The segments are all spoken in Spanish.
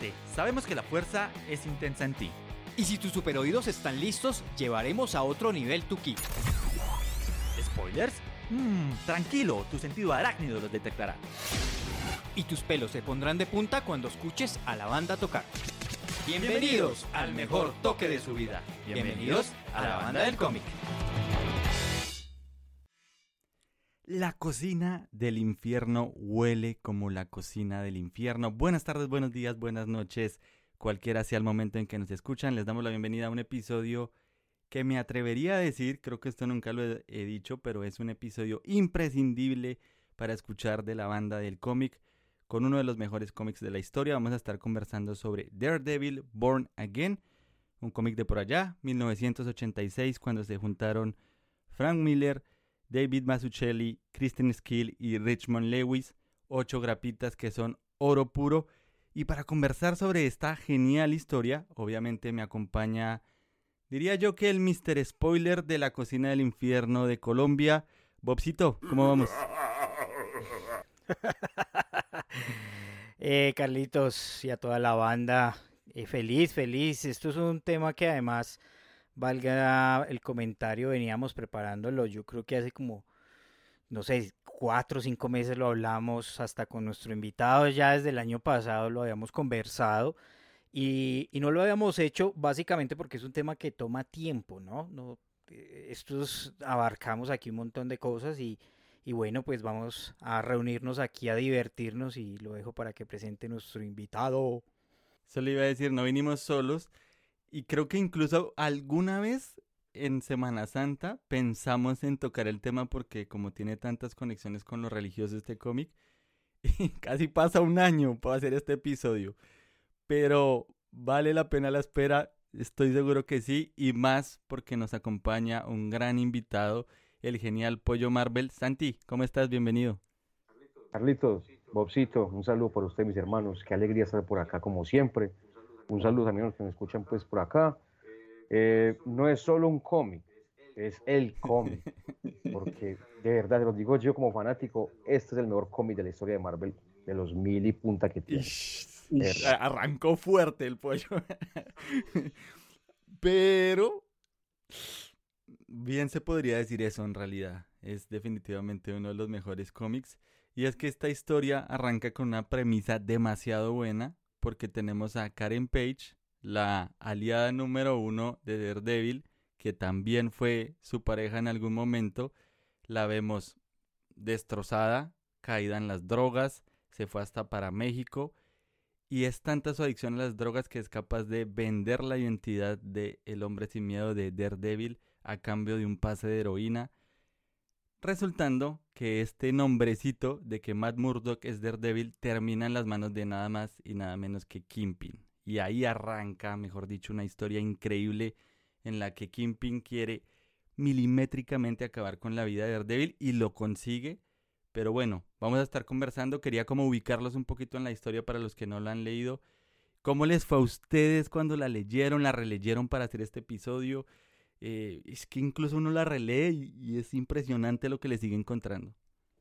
Prepárate, sabemos que la fuerza es intensa en ti. Y si tus superoídos están listos, llevaremos a otro nivel tu ki. ¿Spoilers? Tranquilo, tu sentido arácnido los detectará. Y tus pelos se pondrán de punta cuando escuches a la banda tocar. Bienvenidos al mejor toque de su vida. Bienvenidos a la banda del cómic. La cocina del infierno huele como la cocina del infierno. Buenas tardes, buenos días, buenas noches. Cualquiera sea el momento en que nos escuchan, les damos la bienvenida a un episodio que me atrevería a decir, creo que esto nunca lo he dicho, pero es un episodio imprescindible para escuchar de la banda del cómic, con uno de los mejores cómics de la historia. Vamos a estar conversando sobre Daredevil Born Again, un cómic de por allá, 1986, cuando se juntaron Frank Miller, David Mazzucchelli, Kristen Schill y Richmond Lewis, 8 grapitas que son oro puro. Y para conversar sobre esta genial historia, obviamente me acompaña, diría yo que el Mr. Spoiler de la cocina del infierno de Colombia, Bobcito, ¿cómo vamos? Carlitos y a toda la banda, feliz. Esto es un tema que además, valga el comentario, veníamos preparándolo. Yo creo que hace como, no sé, 4 o 5 meses lo hablamos, hasta con nuestro invitado, ya desde el año pasado lo habíamos conversado y no lo habíamos hecho básicamente porque es un tema que toma tiempo, ¿no? Abarcamos aquí un montón de cosas y bueno, pues vamos a reunirnos aquí a divertirnos y lo dejo para que presente nuestro invitado. Eso le iba a decir, no vinimos solos y creo que incluso alguna vez en Semana Santa pensamos en tocar el tema porque como tiene tantas conexiones con lo religioso este cómic, y casi pasa un año para hacer este episodio, pero vale la pena la espera, estoy seguro que sí, y más porque nos acompaña un gran invitado, el genial Pollo Marvel. Santi, ¿cómo estás? Bienvenido. Carlitos, Bobcito, un saludo por usted, mis hermanos. Qué alegría estar por acá, como siempre. Un saludo también a los que me escuchan pues por acá. No es solo un cómic, es el cómic. Porque de verdad, te lo digo yo como fanático, este es el mejor cómic de la historia de Marvel, de los 1000 y punta que tiene. Arrancó fuerte el Pollo. Pero bien se podría decir eso en realidad. Es definitivamente uno de los mejores cómics. Y es que esta historia arranca con una premisa demasiado buena, porque tenemos a Karen Page, la aliada número 1 de Daredevil, que también fue su pareja en algún momento. La vemos destrozada, caída en las drogas, se fue hasta para México. Y es tanta su adicción a las drogas que es capaz de vender la identidad de el hombre sin miedo de Daredevil a cambio de un pase de heroína, resultando que este nombrecito de que Matt Murdock es Daredevil termina en las manos de nada más y nada menos que Kingpin. Y ahí arranca, mejor dicho, una historia increíble en la que Kingpin quiere milimétricamente acabar con la vida de Daredevil y lo consigue. Pero bueno, vamos a estar conversando. Quería como ubicarlos un poquito en la historia para los que no la han leído. ¿Cómo les fue a ustedes cuando la leyeron, la releyeron para hacer este episodio? Es que incluso uno la relee y es impresionante lo que le sigue encontrando.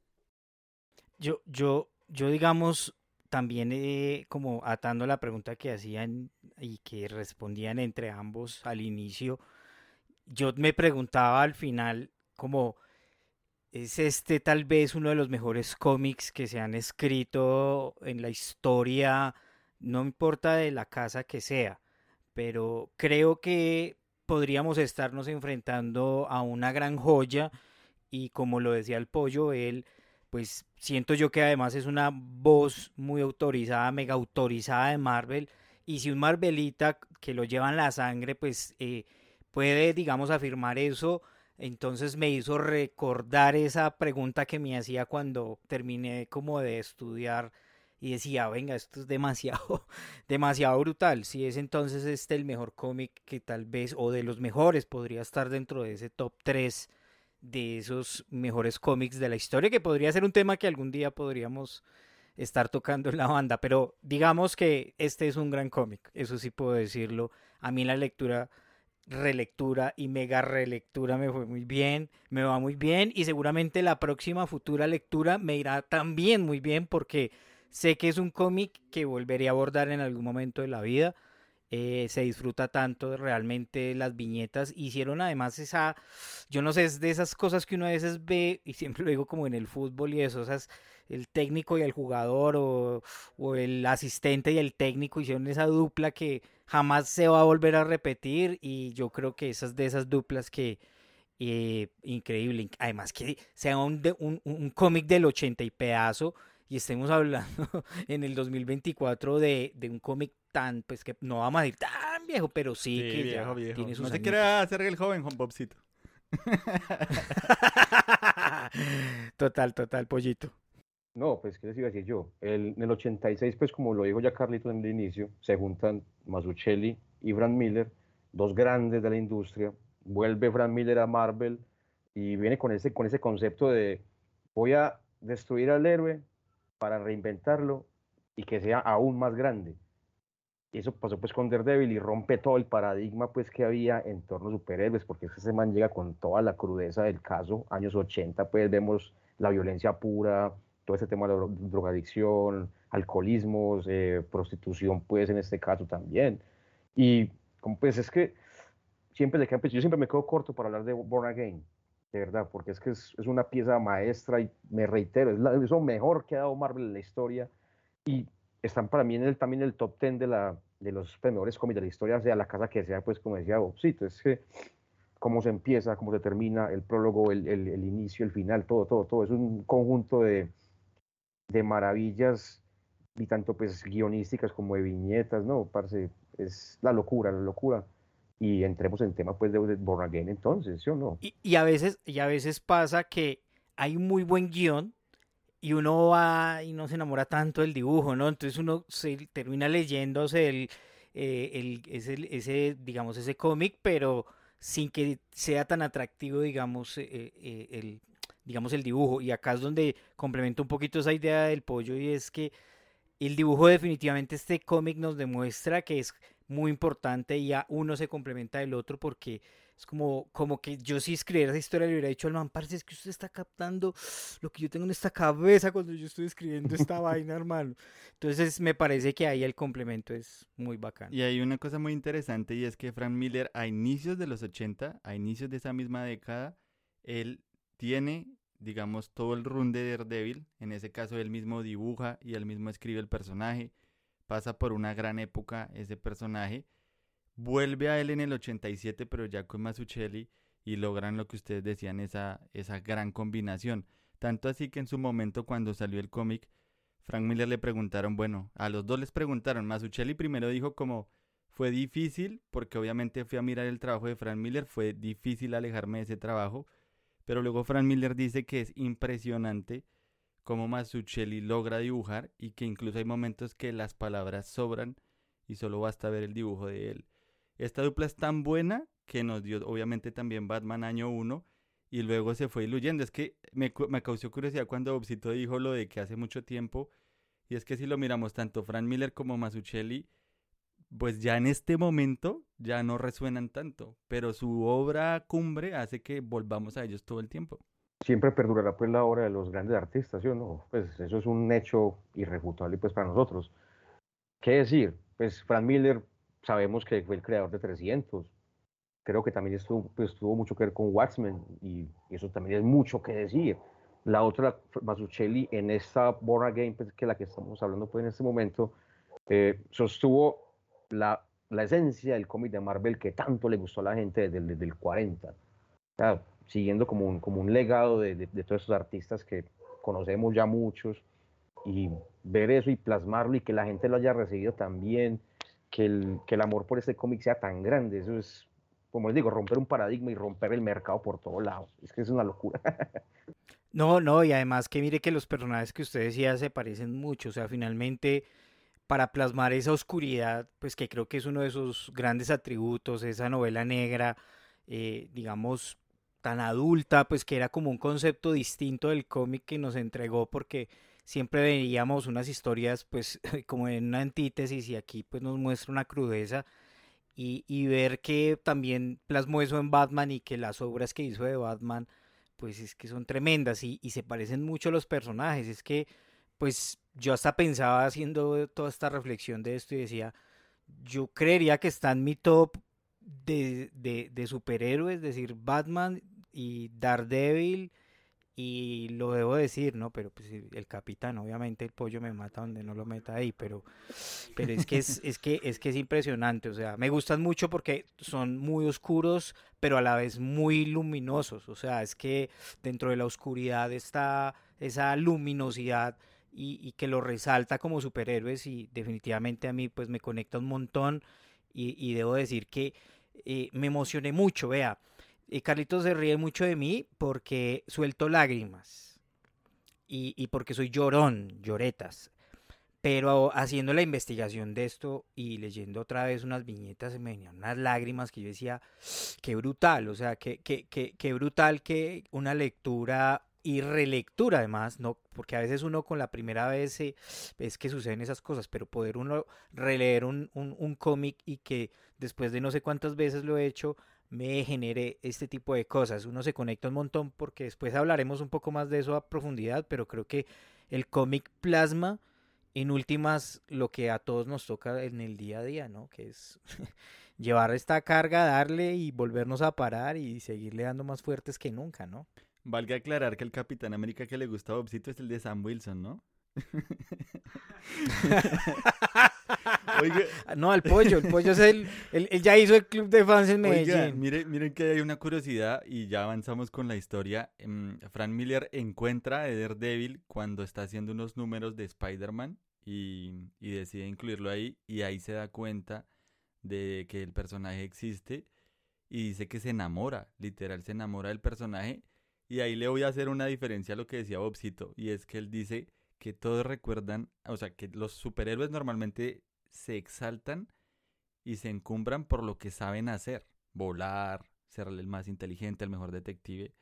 Yo digamos, también como atando la pregunta que hacían y que respondían entre ambos al inicio, yo me preguntaba al final como, ¿es este tal vez uno de los mejores cómics que se han escrito en la historia? No importa de la casa que sea, pero creo que podríamos estarnos enfrentando a una gran joya y como lo decía el Pollo, él, pues siento yo que además es una voz muy autorizada, mega autorizada de Marvel, y si un Marvelita que lo lleva en la sangre, pues puede, digamos, afirmar eso, entonces me hizo recordar esa pregunta que me hacía cuando terminé como de estudiar y decía, venga, esto es demasiado, demasiado brutal. Si es entonces este el mejor cómic que tal vez, o de los mejores, podría estar dentro de ese top 3 de esos mejores cómics de la historia, que podría ser un tema que algún día podríamos estar tocando en la banda, pero digamos que este es un gran cómic, eso sí puedo decirlo. A mí la lectura, relectura y mega relectura me fue muy bien, me va muy bien y seguramente la próxima futura lectura me irá también muy bien porque sé que es un cómic que volveré a abordar en algún momento de la vida. Se disfruta tanto realmente las viñetas. Hicieron además yo no sé, es de esas cosas que uno a veces ve, y siempre lo digo como en el fútbol y eso, esas, el técnico y el jugador o el asistente y el técnico hicieron esa dupla que jamás se va a volver a repetir y yo creo que esas de esas duplas que increíble. Además que sea un cómic del 80 y pedazo y estemos hablando en el 2024 de un cómic tan, pues que no vamos a decir tan viejo, pero sí, que viejo, ya viejo. tiene sus No se añitos. quiera hacer el joven, Juan Bobcito. Total, total, pollito. No, pues, ¿qué les iba a decir yo? En el 86, pues, como lo dijo ya Carlitos en el inicio, se juntan Mazzucchelli y Frank Miller, dos grandes de la industria. Vuelve Frank Miller a Marvel y viene con ese concepto de voy a destruir al héroe para reinventarlo y que sea aún más grande. Y eso pasó pues con Daredevil y rompe todo el paradigma pues que había en torno a superhéroes, porque ese man llega con toda la crudeza del caso, años 80 pues vemos la violencia pura, todo ese tema de la drogadicción, alcoholismos, prostitución pues en este caso también. Y como pues es que siempre pues, yo siempre me quedo corto para hablar de Born Again, de verdad, porque es que es una pieza maestra y me reitero, es lo mejor que ha dado Marvel en la historia y están para mí también en el top 10 de los mejores cómics de la historia, sea la casa que sea, pues como decía Bobcito, es que cómo se empieza, cómo se termina, el prólogo, el inicio, el final, todo, es un conjunto de maravillas y tanto pues guionísticas como de viñetas, ¿no? Parce, es la locura. Y entremos en tema pues de Born Again entonces, ¿sí o no? Y a veces pasa que hay un muy buen guión y uno va y no se enamora tanto del dibujo, ¿no? Entonces uno se termina leyéndose digamos, ese cómic, pero sin que sea tan atractivo, digamos, el dibujo. Y acá es donde complemento un poquito esa idea del pollo y es que el dibujo definitivamente este cómic nos demuestra que es muy importante y ya uno se complementa del otro porque es como que yo si escribiera esa historia le hubiera dicho al man, parce, es que usted está captando lo que yo tengo en esta cabeza cuando yo estoy escribiendo esta vaina, hermano. Entonces me parece que ahí el complemento es muy bacán. Y hay una cosa muy interesante y es que Frank Miller a inicios de los 80, a inicios de esa misma década, él tiene, digamos, todo el run de Daredevil. En ese caso él mismo dibuja y él mismo escribe el personaje. Pasa por una gran época ese personaje. Vuelve a él en el 87, pero ya con Mazzucchelli y logran lo que ustedes decían, esa gran combinación. Tanto así que en su momento cuando salió el cómic, Frank Miller le preguntaron, bueno, a los dos les preguntaron, Mazzucchelli primero dijo como fue difícil, porque obviamente fui a mirar el trabajo de Frank Miller, fue difícil alejarme de ese trabajo, pero luego Frank Miller dice que es impresionante cómo Mazzucchelli logra dibujar y que incluso hay momentos que las palabras sobran y solo basta ver el dibujo de él. Esta dupla es tan buena que nos dio obviamente también Batman año uno y luego se fue diluyendo. Es que me causó curiosidad cuando Bobcito dijo lo de que hace mucho tiempo y es que si lo miramos tanto Frank Miller como Mazzucchelli, pues ya en este momento ya no resuenan tanto, pero su obra cumbre hace que volvamos a ellos todo el tiempo. Siempre perdurará pues la obra de los grandes artistas, ¿sí o no? Pues eso es un hecho irrefutable pues para nosotros. ¿Qué decir? Pues Frank Miller sabemos que fue el creador de 300. Creo que también pues, tuvo mucho que ver con Watchmen y eso también es mucho que decir. La otra, Mazzucchelli, en esta Born Again, pues, que es la que estamos hablando pues, en este momento, sostuvo la esencia del cómic de Marvel que tanto le gustó a la gente desde el 40. O sea, siguiendo como un legado de todos esos artistas que conocemos ya muchos y ver eso y plasmarlo y que la gente lo haya recibido también, que el amor por este cómic sea tan grande, eso es, como les digo, romper un paradigma y romper el mercado por todos lados. Es que es una locura. No, no, y además que mire que los personajes que usted decía se parecen mucho, o sea, finalmente para plasmar esa oscuridad, pues que creo que es uno de sus grandes atributos, esa novela negra, digamos, tan adulta, pues que era como un concepto distinto del cómic que nos entregó, porque siempre veíamos unas historias, pues, como en una antítesis, y aquí pues nos muestra una crudeza, y ver que también plasmó eso en Batman y que las obras que hizo de Batman, pues es que son tremendas y se parecen mucho los personajes, es que pues yo hasta pensaba haciendo toda esta reflexión de esto y decía, yo creería que está en mi top de superhéroes, es decir, Batman y Daredevil, y lo debo decir, ¿no? Pero pues el capitán, obviamente el pollo me mata donde no lo meta ahí, pero es que es impresionante, o sea, me gustan mucho porque son muy oscuros, pero a la vez muy luminosos, o sea, es que dentro de la oscuridad está esa luminosidad y que lo resalta como superhéroes y definitivamente a mí pues me conecta un montón y debo decir que me emocioné mucho, vea. Carlitos se ríe mucho de mí porque suelto lágrimas y porque soy llorón, lloretas. Pero haciendo la investigación de esto y leyendo otra vez unas viñetas, se me venían unas lágrimas que yo decía, qué brutal, o sea, qué brutal que una lectura y relectura además, no, porque a veces uno con la primera vez es que suceden esas cosas, pero poder uno releer un cómic y que después de no sé cuántas veces lo he hecho, me genere este tipo de cosas. Uno se conecta un montón porque después hablaremos un poco más de eso a profundidad, pero creo que el cómic plasma en últimas lo que a todos nos toca en el día a día, ¿no? Que es llevar esta carga, darle y volvernos a parar y seguirle dando más fuertes que nunca, ¿no? Valga aclarar que el Capitán América que le gusta a Bobcito es el de Sam Wilson, ¿no? Oiga. No, el pollo es él ya hizo el club de fans en Medellín. Oiga, miren que hay una curiosidad y ya avanzamos con la historia. Frank Miller encuentra a Daredevil cuando está haciendo unos números de Spider-Man y decide incluirlo ahí y ahí se da cuenta de que el personaje existe y dice que se enamora, literal se enamora del personaje y ahí le voy a hacer una diferencia a lo que decía Bobcito y es que él dice que todos recuerdan, o sea, que los superhéroes normalmente se exaltan y se encumbran por lo que saben hacer, volar, ser el más inteligente, el mejor detective.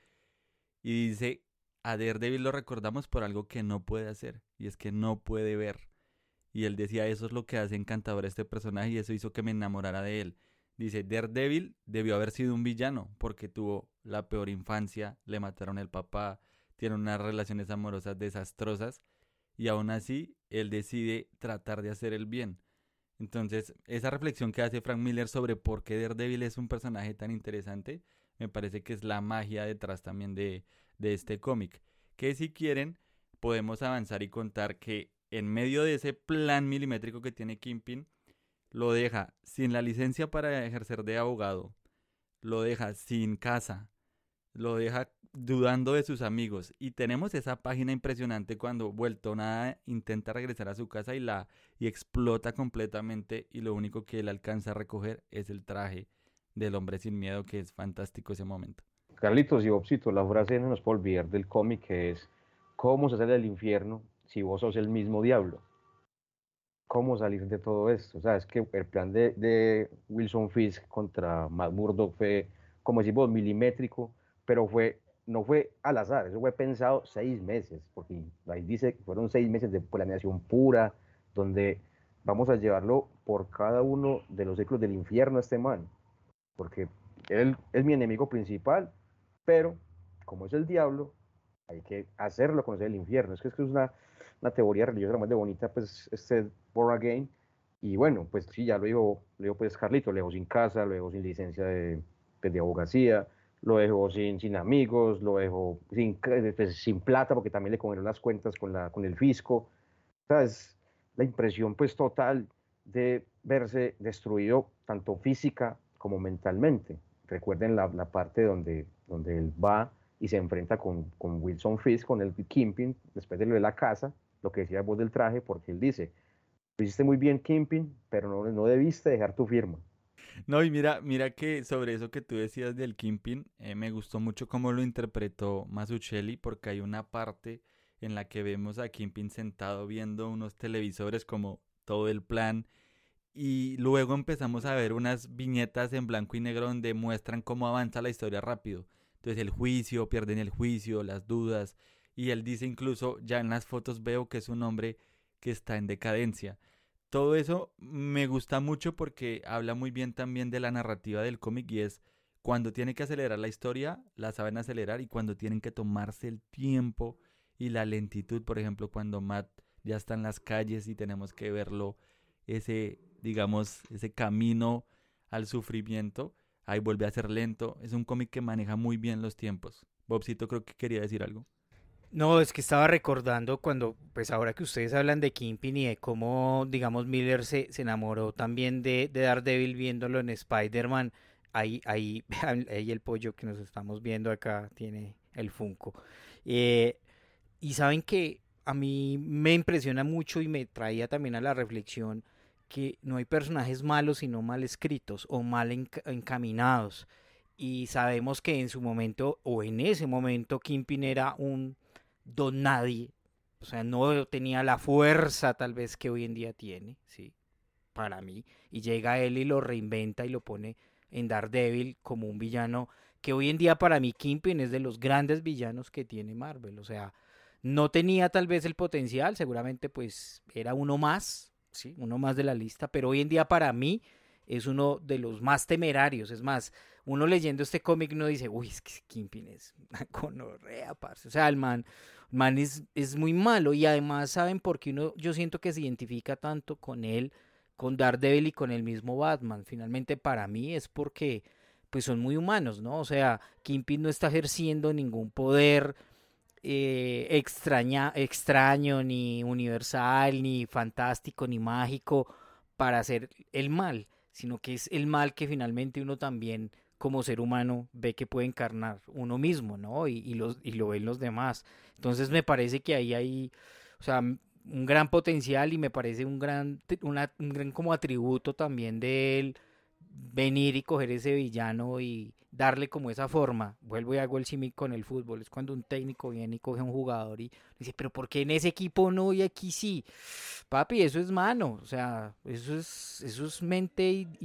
Y dice, a Daredevil lo recordamos por algo que no puede hacer, y es que no puede ver. Y él decía, eso es lo que hace encantador a este personaje y eso hizo que me enamorara de él. Dice, Daredevil debió haber sido un villano porque tuvo la peor infancia, le mataron el papá, tiene unas relaciones amorosas desastrosas y aún así él decide tratar de hacer el bien. Entonces, esa reflexión que hace Frank Miller sobre por qué Daredevil es un personaje tan interesante, me parece que es la magia detrás también de este cómic. Que si quieren, podemos avanzar y contar que en medio de ese plan milimétrico que tiene Kingpin, lo deja sin la licencia para ejercer de abogado, lo deja sin casa, lo deja dudando de sus amigos y tenemos esa página impresionante cuando vuelto nada intenta regresar a su casa y explota completamente y lo único que él alcanza a recoger es el traje del hombre sin miedo, que es fantástico ese momento. Carlitos y Bobcito, la frase no nos puede olvidar del cómic que es ¿cómo se sale del infierno si vos sos el mismo diablo? ¿Cómo salir de todo esto? O sea, es que el plan de Wilson Fisk contra Matt Murdock fue, como decimos, milimétrico, pero no fue al azar, eso fue pensado 6 meses, porque ahí dice que fueron 6 meses de planeación pura, donde vamos a llevarlo por cada uno de los ciclos del infierno a este man, porque él es mi enemigo principal, pero como es el diablo, hay que hacerlo conocer el infierno. Es que es una teoría religiosa más de bonita, pues, Born Again. Y bueno, pues sí, ya lo dijo pues Carlito, lo dejó sin casa, lo dejó sin licencia pues, de abogacía, lo dejó sin amigos, lo dejó sin plata, porque también le cogieron las cuentas con el fisco. O sea, es la impresión pues total de verse destruido tanto física como mentalmente. Recuerden la parte donde él va y se enfrenta con Wilson Fisk, con el Kingpin, después de lo de la casa, lo que decía vos del traje, porque él dice, lo hiciste muy bien Kingpin, pero no debiste dejar tu firma. No, y mira que sobre eso que tú decías del Kingpin, me gustó mucho cómo lo interpretó Mazzucchelli, porque hay una parte en la que vemos a Kingpin sentado viendo unos televisores como todo el plan y luego empezamos a ver unas viñetas en blanco y negro donde muestran cómo avanza la historia rápido. Entonces el juicio, pierden el juicio, las dudas y él dice incluso, ya en las fotos veo que es un hombre que está en decadencia. Todo eso me gusta mucho porque habla muy bien también de la narrativa del cómic y es cuando tiene que acelerar la historia, la saben acelerar y cuando tienen que tomarse el tiempo y la lentitud, por ejemplo, cuando Matt ya está en las calles y tenemos que verlo, ese, digamos, ese camino al sufrimiento, ahí vuelve a ser lento. Es un cómic que maneja muy bien los tiempos. Bobcito creo que quería decir algo. No, es que estaba recordando cuando, pues ahora que ustedes hablan de Kingpin y de cómo, digamos, Miller se enamoró también de Daredevil viéndolo en Spider-Man, ahí, ahí el pollo que nos estamos viendo acá tiene el Funko. Eh, y saben que a mí me impresiona mucho y me traía también a la reflexión que no hay personajes malos sino mal escritos o mal encaminados. Y sabemos que en su momento o en ese momento Kingpin era un don nadie, o sea, no tenía la fuerza tal vez que hoy en día tiene, sí, para mí, y llega él y lo reinventa y lo pone en Daredevil como un villano que hoy en día para mí Kingpin es de los grandes villanos que tiene Marvel, o sea, no tenía tal vez el potencial, seguramente pues era uno más, sí, uno más de la lista, pero hoy en día para mí es uno de los más temerarios, es más, uno leyendo este cómic no dice, uy, es que Kingpin es una gonorrea, parce. O sea, el man es muy malo y además saben por qué yo siento que se identifica tanto con él, con Daredevil y con el mismo Batman. Finalmente para mí es porque pues son muy humanos, ¿no? O sea, Kingpin no está ejerciendo ningún poder extraño, ni universal, ni fantástico, ni mágico para hacer el mal, sino que es el mal que finalmente uno también como ser humano ve que puede encarnar uno mismo, ¿no? Y lo ven los demás. Entonces me parece que ahí hay, o sea, un gran potencial y me parece un gran como atributo también de él venir y coger ese villano y darle como esa forma. Vuelvo y hago el símil con el fútbol. Es cuando un técnico viene y coge a un jugador y dice, pero ¿por qué en ese equipo no y aquí sí? Papi, eso es mano. O sea, eso es mente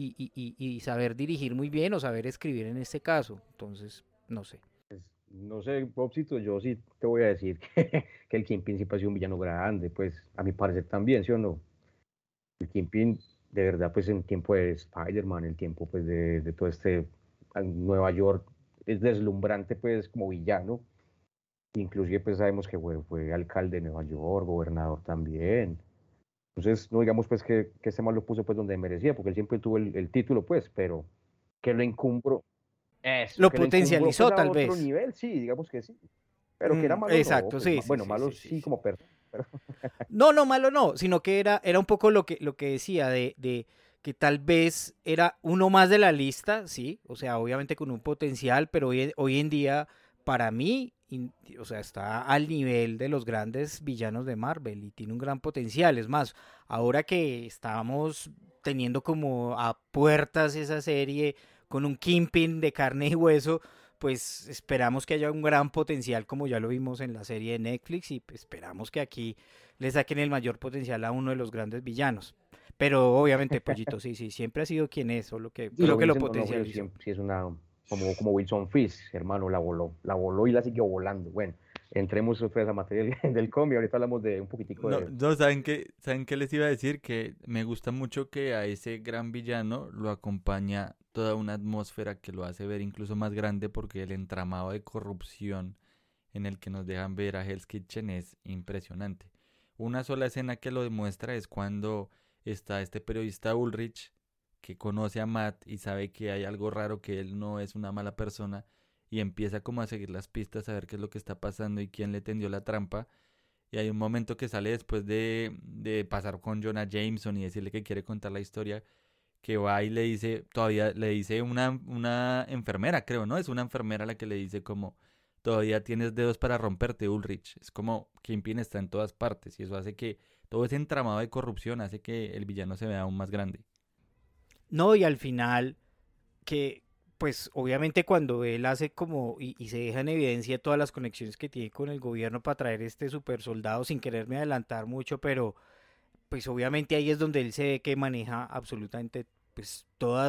y saber dirigir muy bien o saber escribir en este caso. Entonces, no sé. Pues, no sé, Popsito, yo sí te voy a decir que el Kingpin siempre ha sido un villano grande, pues a mi parecer también, ¿sí o no? El Kingpin, de verdad, pues en tiempo de Spider-Man, el tiempo pues de todo este Nueva York, es deslumbrante pues como villano. Inclusive pues sabemos que fue alcalde de Nueva York, gobernador también. Entonces, no digamos pues que este mal lo puso pues donde merecía, porque él siempre tuvo el título pues, pero que lo encumbró, eso, Lo que lo encumbró pues potencializó a tal otro vez. nivel, sí, digamos que sí. Pero que era malo no, Exacto, pues sí, sí, bueno, sí, malo sí, sí, sí sí. como persona, pero No, no, malo no, sino que era un poco lo que decía de que tal vez era uno más de la lista, sí, o sea, obviamente con un potencial, pero hoy en día, para mí, o sea, está al nivel de los grandes villanos de Marvel y tiene un gran potencial. Es más, ahora que estamos teniendo como a puertas esa serie con un Kingpin de carne y hueso, pues esperamos que haya un gran potencial como ya lo vimos en la serie de Netflix y esperamos que aquí le saquen el mayor potencial a uno de los grandes villanos. Pero obviamente, Pollito, sí, sí, siempre ha sido quien es, solo que pero creo que lo Vincent D'Onofrio potencializó. siempre sí es una, como Wilson Fisk, hermano, la voló y la siguió volando. Bueno, entremos otra vez a materia del cómic, ahorita hablamos de un poquitico No, de... no, ¿saben qué les iba a decir? Que me gusta mucho que a ese gran villano lo acompaña toda una atmósfera que lo hace ver incluso más grande porque el entramado de corrupción en el que nos dejan ver a Hell's Kitchen es impresionante. Una sola escena que lo demuestra es cuando está este periodista Ulrich que conoce a Matt y sabe que hay algo raro, que él no es una mala persona y empieza como a seguir las pistas a ver qué es lo que está pasando y quién le tendió la trampa. Y hay un momento que sale después de pasar con Jonah Jameson y decirle que quiere contar la historia, que va y le dice, todavía le dice una enfermera, creo, ¿no? Es una enfermera la que le dice como, todavía tienes dedos para romperte, Ulrich. Es como Kingpin está en todas partes y eso hace que todo ese entramado de corrupción hace que el villano se vea aún más grande. No, y al final, que pues obviamente cuando él hace como y se deja en evidencia todas las conexiones que tiene con el gobierno para traer este super soldado sin quererme adelantar mucho, pero pues obviamente ahí es donde él se ve que maneja absolutamente pues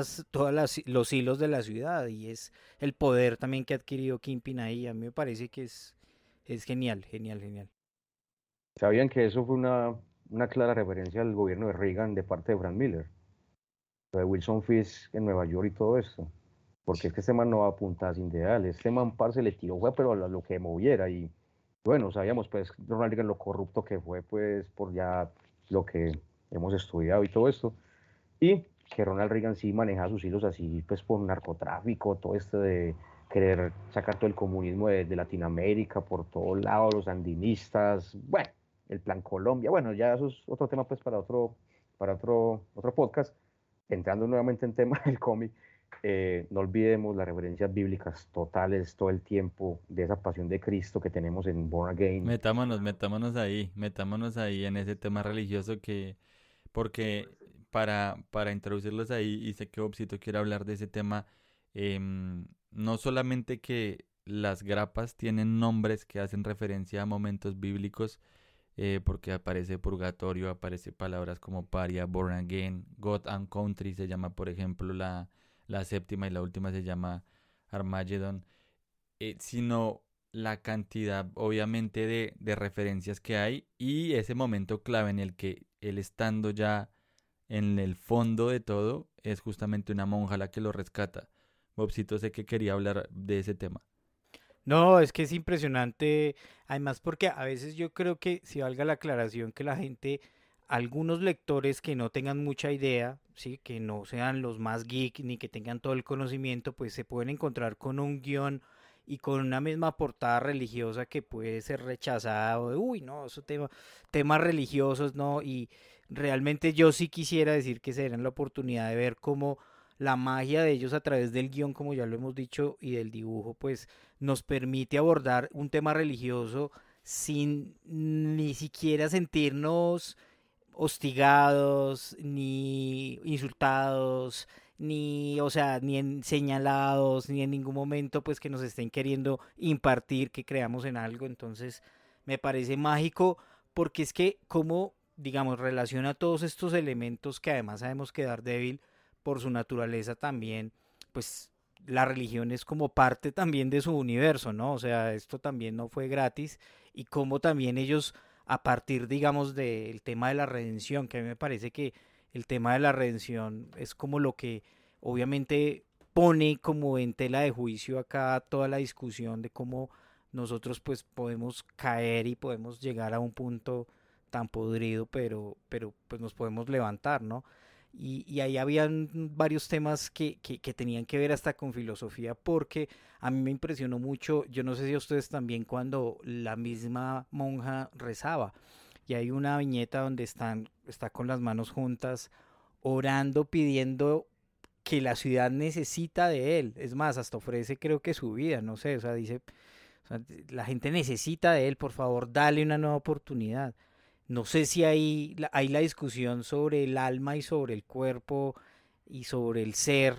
los hilos de la ciudad y es el poder también que ha adquirido Kingpin ahí. A mí me parece que es genial, genial, genial. ¿Sabían que eso fue una clara referencia al gobierno de Reagan de parte de Frank Miller? Lo de Wilson Fisk en Nueva York y todo esto. Porque es que este man no va a puntadas ideales. Este man, parce, le tiró, fue, pero a lo que moviera. Y Bueno, sabíamos pues Ronald Reagan lo corrupto que fue pues por ya lo que hemos estudiado y todo esto, y que Ronald Reagan sí manejaba sus hilos así pues por narcotráfico, todo esto de querer sacar todo el comunismo de Latinoamérica por todos lados, los sandinistas, bueno, el Plan Colombia, bueno, ya eso es otro tema pues para otro podcast, entrando nuevamente en tema del cómic. No olvidemos las referencias bíblicas totales todo el tiempo de esa pasión de Cristo que tenemos en Born Again. Metámonos ahí en ese tema religioso porque para introducirlos ahí, y sé que Obsito quiere hablar de ese tema, no solamente que las grapas tienen nombres que hacen referencia a momentos bíblicos, porque aparece purgatorio, aparece palabras como paria, born again, God and country se llama, por ejemplo, la séptima, y la última se llama Armageddon, sino la cantidad, obviamente, de referencias que hay, y ese momento clave en el que él, estando ya en el fondo de todo, es justamente una monja la que lo rescata. Bobcito, sé que quería hablar de ese tema. No, es que es impresionante, además porque a veces yo creo que si valga la aclaración que la gente, algunos lectores que no tengan mucha idea, sí, que no sean los más geek ni que tengan todo el conocimiento, pues se pueden encontrar con un guión y con una misma portada religiosa que puede ser rechazada o de, uy, no, esos temas religiosos, no, y realmente yo sí quisiera decir que se den la oportunidad de ver cómo la magia de ellos a través del guión, como ya lo hemos dicho, y del dibujo, pues nos permite abordar un tema religioso sin ni siquiera sentirnos hostigados, ni insultados, ni, o sea, ni señalados, ni en ningún momento pues que nos estén queriendo impartir que creamos en algo. Entonces, me parece mágico porque es que como, digamos, relaciona todos estos elementos que además sabemos que Daredevil por su naturaleza también, pues la religión es como parte también de su universo, ¿no? O sea, esto también no fue gratis y como también ellos a partir, digamos, del tema de la redención, que a mí me parece que el tema de la redención es como lo que obviamente pone como en tela de juicio acá toda la discusión de cómo nosotros pues podemos caer y podemos llegar a un punto tan podrido, pero pues nos podemos levantar, ¿no? Y ahí habían varios temas que tenían que ver hasta con filosofía, porque a mí me impresionó mucho, yo no sé si a ustedes también, cuando la misma monja rezaba, y hay una viñeta donde está con las manos juntas, orando, pidiendo que la ciudad necesita de él, es más, hasta ofrece creo que su vida, no sé, o sea, dice, o sea, la gente necesita de él, por favor, dale una nueva oportunidad. No sé si hay la discusión sobre el alma y sobre el cuerpo y sobre el ser.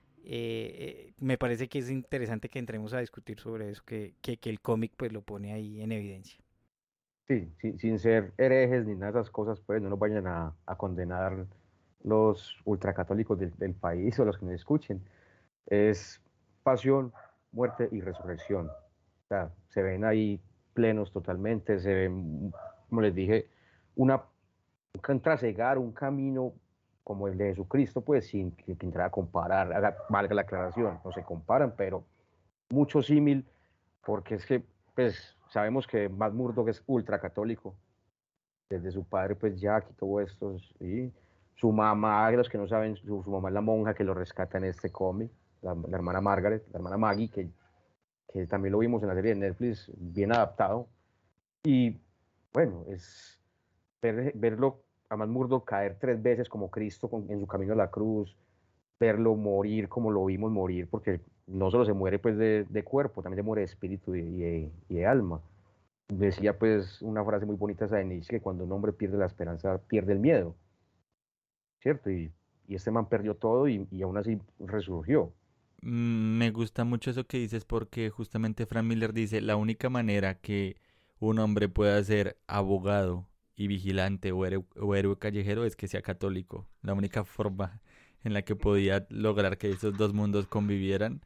Me parece que es interesante que entremos a discutir sobre eso, que el cómic pues lo pone ahí en evidencia. Sí, sin ser herejes ni nada de esas cosas, pues no nos vayan a condenar los ultracatólicos del país o los que nos escuchen. Es pasión, muerte y resurrección. O sea, se ven ahí plenos totalmente, se ven, como les dije, una, un trasegar, un camino como el de Jesucristo, pues sin que entrar a comparar, valga la aclaración, no se comparan, pero mucho símil, porque es que, pues, sabemos que Matt Murdock es ultracatólico, desde su padre, pues, Jack y todo esto, y su mamá, los que no saben, su mamá es la monja que lo rescata en este cómic, la hermana Margaret, la hermana Maggie, que también lo vimos en la serie de Netflix, bien adaptado. Y bueno, es verlo a Matt Murdock caer 3 veces como Cristo en su camino a la cruz, verlo morir como lo vimos morir, porque no solo se muere pues de cuerpo, también se muere de espíritu y de alma. Decía pues una frase muy bonita esa de Nietzsche, que cuando un hombre pierde la esperanza, pierde el miedo, ¿cierto? Y este man perdió todo y aún así resurgió. Me gusta mucho eso que dices, porque justamente Frank Miller dice, la única manera que un hombre pueda ser abogado y vigilante o héroe callejero es que sea católico. La única forma en la que podía lograr que esos dos mundos convivieran.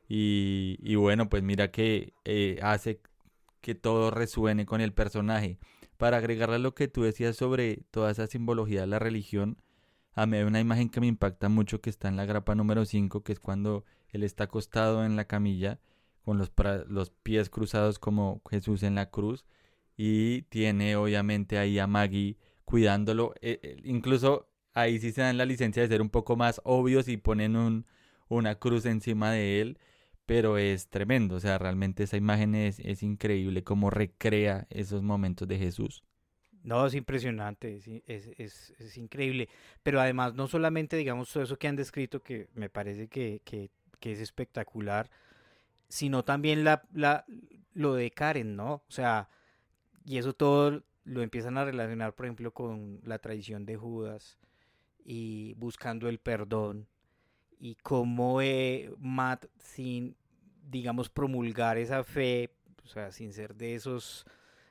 Y bueno, pues mira que hace que todo resuene con el personaje. Para agregarle a lo que tú decías sobre toda esa simbología de la religión, a mí hay una imagen que me impacta mucho que está en la grapa número 5, que es cuando él está acostado en la camilla con los pies cruzados como Jesús en la cruz, y tiene obviamente ahí a Maggie cuidándolo. Incluso ahí sí se dan la licencia de ser un poco más obvios y ponen una cruz encima de él, pero es tremendo. O sea, realmente esa imagen es increíble, cómo recrea esos momentos de Jesús. No, es impresionante, es increíble. Pero además, no solamente, digamos, todo eso que han descrito, que me parece que es espectacular, sino también lo de Karen, ¿no? O sea, y eso todo lo empiezan a relacionar, por ejemplo, con la traición de Judas y buscando el perdón y cómo Matt, sin, digamos, promulgar esa fe, o sea, sin ser de esos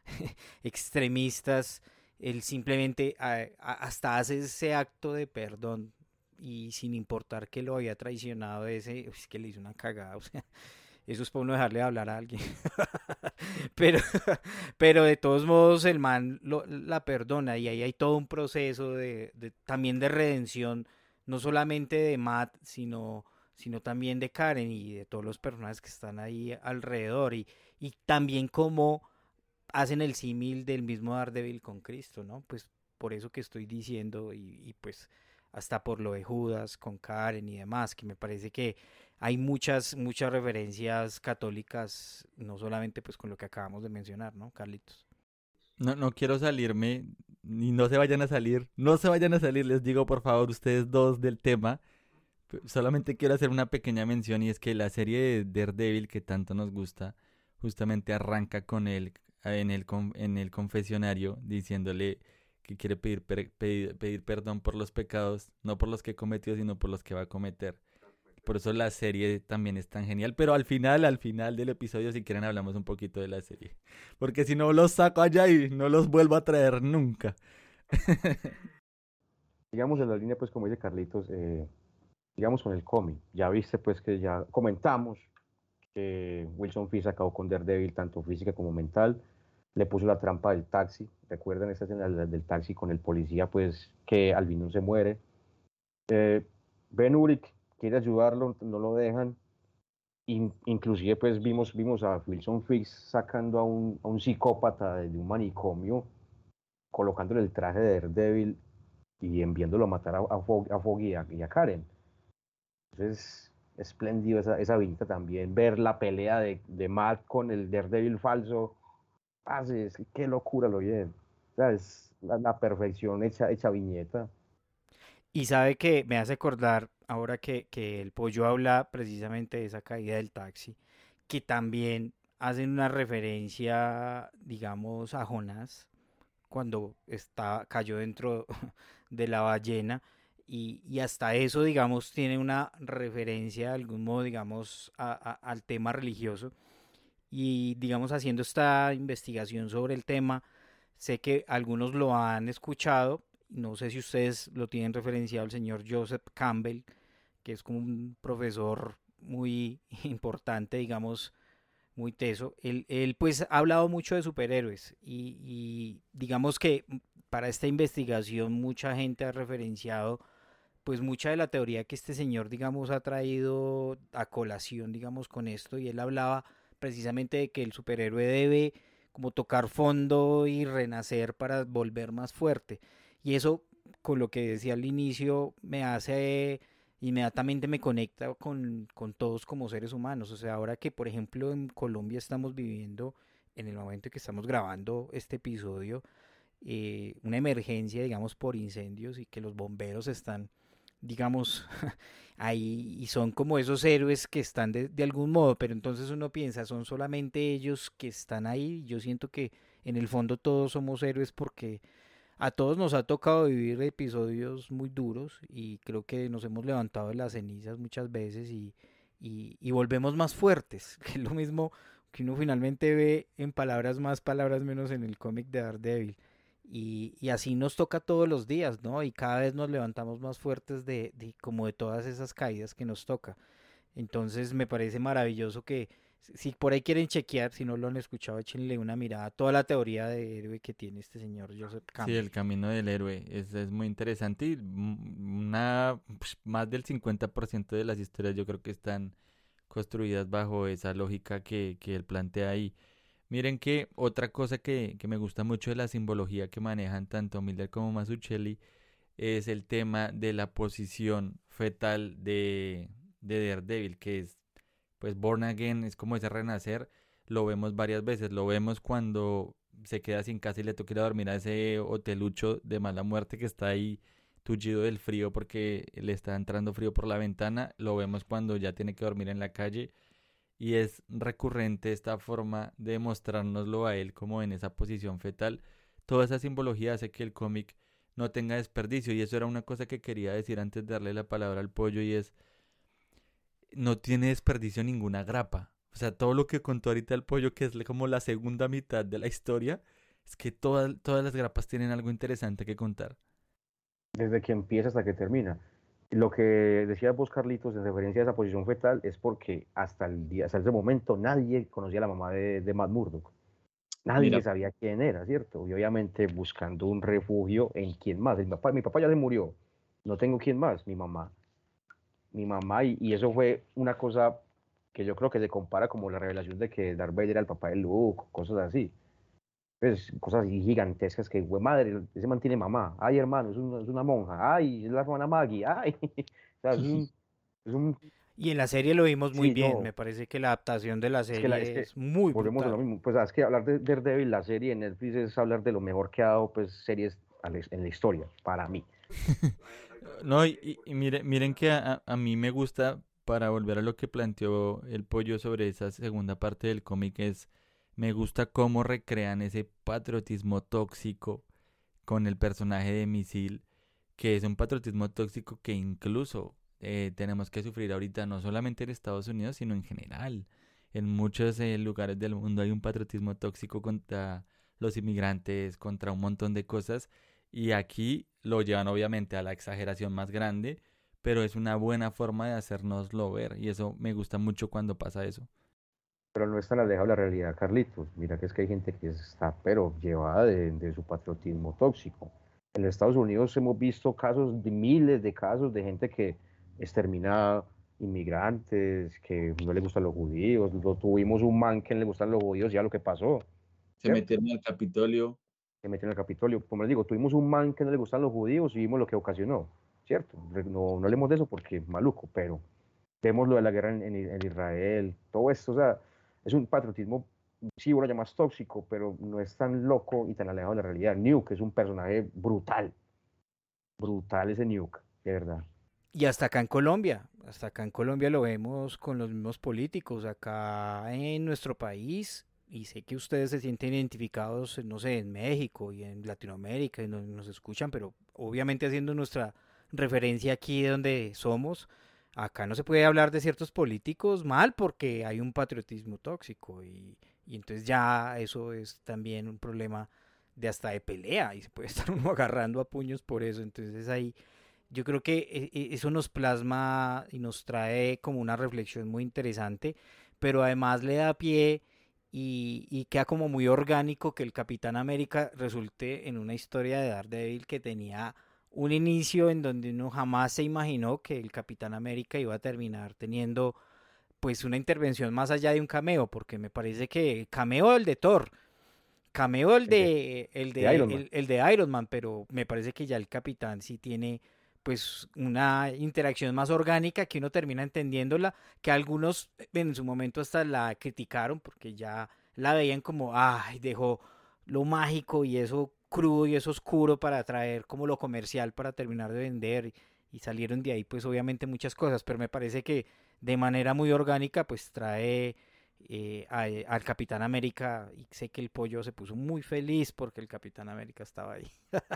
extremistas, él simplemente hasta hace ese acto de perdón y sin importar que lo había traicionado es que le hizo una cagada, o sea, eso es para uno dejarle de hablar a alguien. pero, pero de todos modos el man la perdona y ahí hay todo un proceso también de redención, no solamente de Matt, sino también de Karen y de todos los personajes que están ahí alrededor y también como hacen el símil del mismo Daredevil con Cristo, ¿no? Pues por eso que estoy diciendo y pues hasta por lo de Judas con Karen y demás, que me parece que hay muchas referencias católicas, no solamente pues con lo que acabamos de mencionar, ¿no, Carlitos? No quiero salirme, ni no se vayan a salir, no se vayan a salir, les digo por favor ustedes dos del tema. Solamente quiero hacer una pequeña mención, y es que la serie de Daredevil que tanto nos gusta justamente arranca con él en el confesionario diciéndole que quiere pedir perdón por los pecados, no por los que cometió, sino por los que va a cometer. Por eso la serie también es tan genial. Pero al final del episodio, si quieren, hablamos un poquito de la serie. Porque si no, los saco allá y no los vuelvo a traer nunca. Digamos en la línea, pues como dice Carlitos, digamos con el cómic. Ya viste, pues que ya comentamos que Wilson Fisk acabó con Daredevil, tanto física como mental. Le puso la trampa del taxi. ¿Recuerdan esa escena del taxi con el policía, pues que al fin no se muere? Ben Urich quiere ayudarlo, no lo dejan. Inclusive pues vimos a Wilson Fisk sacando a un psicópata de un manicomio, colocándole el traje de Daredevil y enviándolo a matar a Foggy y a Karen. Entonces, espléndido esa viñeta también, ver la pelea de Matt con el Daredevil falso. Qué locura lo bien. O sea, es la perfección hecha viñeta. Y sabe que me hace acordar, ahora que el pollo habla precisamente de esa caída del taxi, que también hacen una referencia, digamos, a Jonás, cuando cayó dentro de la ballena, y hasta eso, digamos, tiene una referencia de algún modo, digamos, al tema religioso. Y, digamos, haciendo esta investigación sobre el tema, sé que algunos lo han escuchado, no sé si ustedes lo tienen referenciado, el señor Joseph Campbell, que es como un profesor muy importante, digamos, muy teso. Él pues ha hablado mucho de superhéroes y digamos que para esta investigación mucha gente ha referenciado pues mucha de la teoría que este señor, digamos, ha traído a colación, digamos, con esto, y él hablaba precisamente de que el superhéroe debe como tocar fondo y renacer para volver más fuerte. Y eso, con lo que decía al inicio, me hace, inmediatamente me conecta con todos como seres humanos. O sea, ahora que, por ejemplo, en Colombia estamos viviendo, en el momento en que estamos grabando este episodio, una emergencia, digamos, por incendios y que los bomberos están, digamos, ahí y son como esos héroes que están de algún modo, pero entonces uno piensa, son solamente ellos que están ahí. Yo siento que en el fondo todos somos héroes porque a todos nos ha tocado vivir episodios muy duros y creo que nos hemos levantado de las cenizas muchas veces y volvemos más fuertes, que es lo mismo que uno finalmente ve en palabras más, palabras menos en el cómic de Daredevil. Y así nos toca todos los días, ¿no? Y cada vez nos levantamos más fuertes como de todas esas caídas que nos toca. Entonces me parece maravilloso que si por ahí quieren chequear, si no lo han escuchado, échenle una mirada a toda la teoría de héroe que tiene este señor Joseph Sí, Campbell. el camino del héroe es muy interesante, y más del 50% de las historias yo creo que están construidas bajo esa lógica que él plantea ahí. Miren que otra cosa que me gusta mucho de la simbología que manejan tanto Miller como Mazzucchelli es el tema de la posición fetal de Daredevil, que es pues Born Again, es como ese renacer. Lo vemos varias veces, lo vemos cuando se queda sin casa y le toca ir a dormir a ese hotelucho de mala muerte que está ahí tullido del frío porque le está entrando frío por la ventana. Lo vemos cuando ya tiene que dormir en la calle y es recurrente esta forma de mostrárnoslo a él como en esa posición fetal. Toda esa simbología hace que el cómic no tenga desperdicio, y eso era una cosa que quería decir antes de darle la palabra al pollo, y es, no tiene desperdicio ninguna grapa. O sea, todo lo que contó ahorita el pollo, que es como la segunda mitad de la historia, es que todas las grapas tienen algo interesante que contar. Desde que empieza hasta que termina. Lo que decía vos, Carlitos, en referencia a esa posición fetal, es porque hasta ese momento nadie conocía a la mamá de Matt Murdock. Nadie Mira, sabía quién era, ¿cierto? Y obviamente buscando un refugio en quién más. Mi papá ya se murió. No tengo quién más, mi mamá. Mi mamá, y eso fue una cosa que yo creo que se compara como la revelación de que Darth Vader era el papá de Luke, cosas así. Pues, cosas así gigantescas que, güey, madre, ese man tiene mamá. Ay, hermano, es una monja. Ay, es la hermana Maggie. Ay, o sea, es un, Y en la serie lo vimos muy sí, bien. no, Me parece que la adaptación de la es serie que es muy volvemos a lo brutal. mismo. Pues, es que hablar de Daredevil, la serie en Netflix, es hablar de lo mejor que ha dado, pues, series en la historia, para mí. No, y miren que a mí me gusta, para volver a lo que planteó el pollo sobre esa segunda parte del cómic, es, me gusta cómo recrean ese patriotismo tóxico con el personaje de Misil, que es un patriotismo tóxico que incluso tenemos que sufrir ahorita, no solamente en Estados Unidos, sino en general. En muchos lugares del mundo hay un patriotismo tóxico contra los inmigrantes, contra un montón de cosas, y aquí lo llevan obviamente a la exageración más grande, pero es una buena forma de hacernoslo ver, y eso me gusta mucho cuando pasa eso. Pero no es tan alejado de la realidad, Carlitos. Mira que es que hay gente que está, pero llevada de su patriotismo tóxico. En Estados Unidos hemos visto casos, de miles de casos de gente que extermina inmigrantes, que no le gustan los judíos. Tuvimos un man que no le gustan los judíos, ya lo que pasó, se ¿cierto? metieron al Capitolio. Se metió en el Capitolio. Como les digo, tuvimos un man que no le gustan los judíos y vimos lo que ocasionó, ¿cierto? No hablemos de eso porque maluco, pero vemos lo de la guerra en Israel, todo esto, o sea, es un patriotismo, sí, vos lo llamas tóxico, pero no es tan loco y tan alejado de la realidad. Nuke es un personaje brutal, brutal ese Nuke, de verdad. Y hasta acá en Colombia lo vemos con los mismos políticos, acá en nuestro país, y sé que ustedes se sienten identificados, no sé, en México y en Latinoamérica y nos escuchan, pero obviamente haciendo nuestra referencia aquí de donde somos, acá no se puede hablar de ciertos políticos mal porque hay un patriotismo tóxico y entonces ya eso es también un problema de hasta de pelea y se puede estar uno agarrando a puños por eso, entonces ahí yo creo que eso nos plasma y nos trae como una reflexión muy interesante, pero además le da pie y queda como muy orgánico que el Capitán América resulte en una historia de Daredevil que tenía un inicio en donde uno jamás se imaginó que el Capitán América iba a terminar teniendo pues una intervención más allá de un cameo, porque me parece que cameo el de Thor, cameo De Iron Man. el de Iron Man, pero me parece que ya el Capitán sí tiene pues una interacción más orgánica que uno termina entendiéndola, que algunos en su momento hasta la criticaron porque ya la veían como, ay, dejó lo mágico y eso crudo y eso oscuro para traer como lo comercial para terminar de vender y salieron de ahí pues obviamente muchas cosas, pero me parece que de manera muy orgánica pues trae al Capitán América y sé que el pollo se puso muy feliz porque el Capitán América estaba ahí.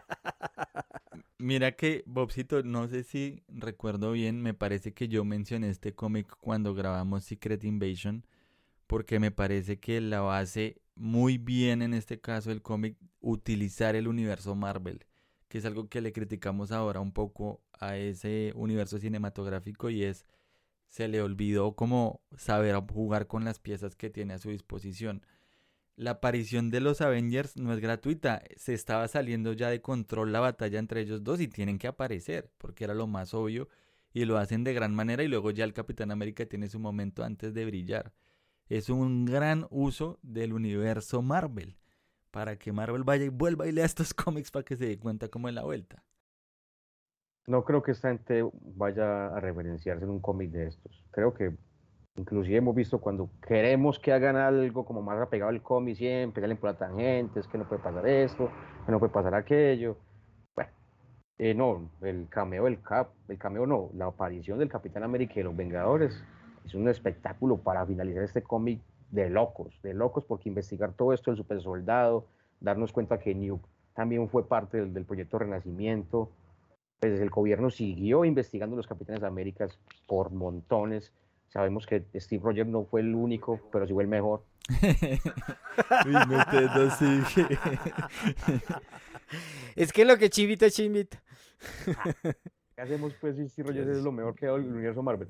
Mira que, Bobcito, no sé si recuerdo bien, me parece que yo mencioné este cómic cuando grabamos Secret Invasion, porque me parece que la hace muy bien en este caso el cómic utilizar el universo Marvel, que es algo que le criticamos ahora un poco a ese universo cinematográfico, y es, se le olvidó como saber jugar con las piezas que tiene a su disposición. La aparición de los Avengers no es gratuita, se estaba saliendo ya de control la batalla entre ellos dos y tienen que aparecer, porque era lo más obvio, y lo hacen de gran manera y luego ya el Capitán América tiene su momento antes de brillar. Es un gran uso del universo Marvel, para que Marvel vaya y vuelva y lea estos cómics para que se dé cuenta cómo es la vuelta. No creo que esta gente vaya a referenciarse en un cómic de estos. Creo que inclusive hemos visto cuando queremos que hagan algo como más apegado al cómic, siempre salen por la tangente, es que no puede pasar esto, que no puede pasar aquello. Bueno, no, el cameo del Cap, el cameo no, la aparición del Capitán América y de los Vengadores es un espectáculo para finalizar este cómic de locos, porque investigar todo esto del super soldado, darnos cuenta que Nuke también fue parte del proyecto Renacimiento, pues el gobierno siguió investigando los Capitanes Américas por montones. Sabemos que Steve Rogers no fue el único, pero sí fue el mejor. Uy, no, ustedes no siguen. Es que lo que chimbita, chimbita. ¿Qué hacemos pues si Steve Rogers es lo mejor que ha dado el universo Marvel?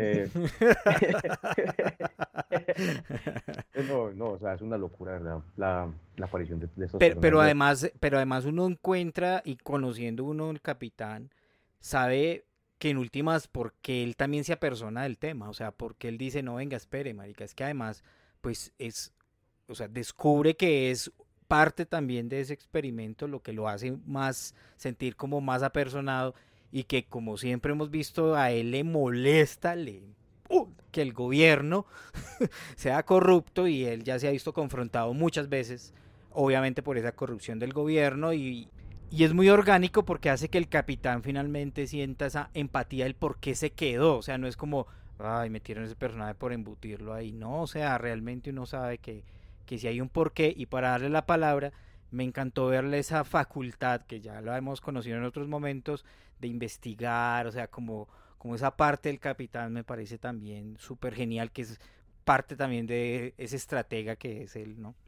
No, o sea, es una locura, ¿verdad? La aparición de estos Pero personajes. además uno encuentra, y conociendo uno el capitán, sabe que en últimas, porque él también se apersona del tema, o sea, porque él dice, no, venga, espere, marica, es que además, pues o sea, descubre que es parte también de ese experimento, lo que lo hace más, sentir como más apersonado, y que como siempre hemos visto, a él le molesta, que el gobierno sea corrupto, y él ya se ha visto confrontado muchas veces, obviamente por esa corrupción del gobierno, y es muy orgánico porque hace que el capitán finalmente sienta esa empatía del por qué se quedó, o sea, no es como, ay, metieron ese personaje por embutirlo ahí, no, o sea, realmente uno sabe que si hay un porqué, y para darle la palabra, me encantó verle esa facultad, que ya lo hemos conocido en otros momentos, de investigar, o sea, como esa parte del capitán me parece también súper genial, que es parte también de ese estratega que es él, ¿no?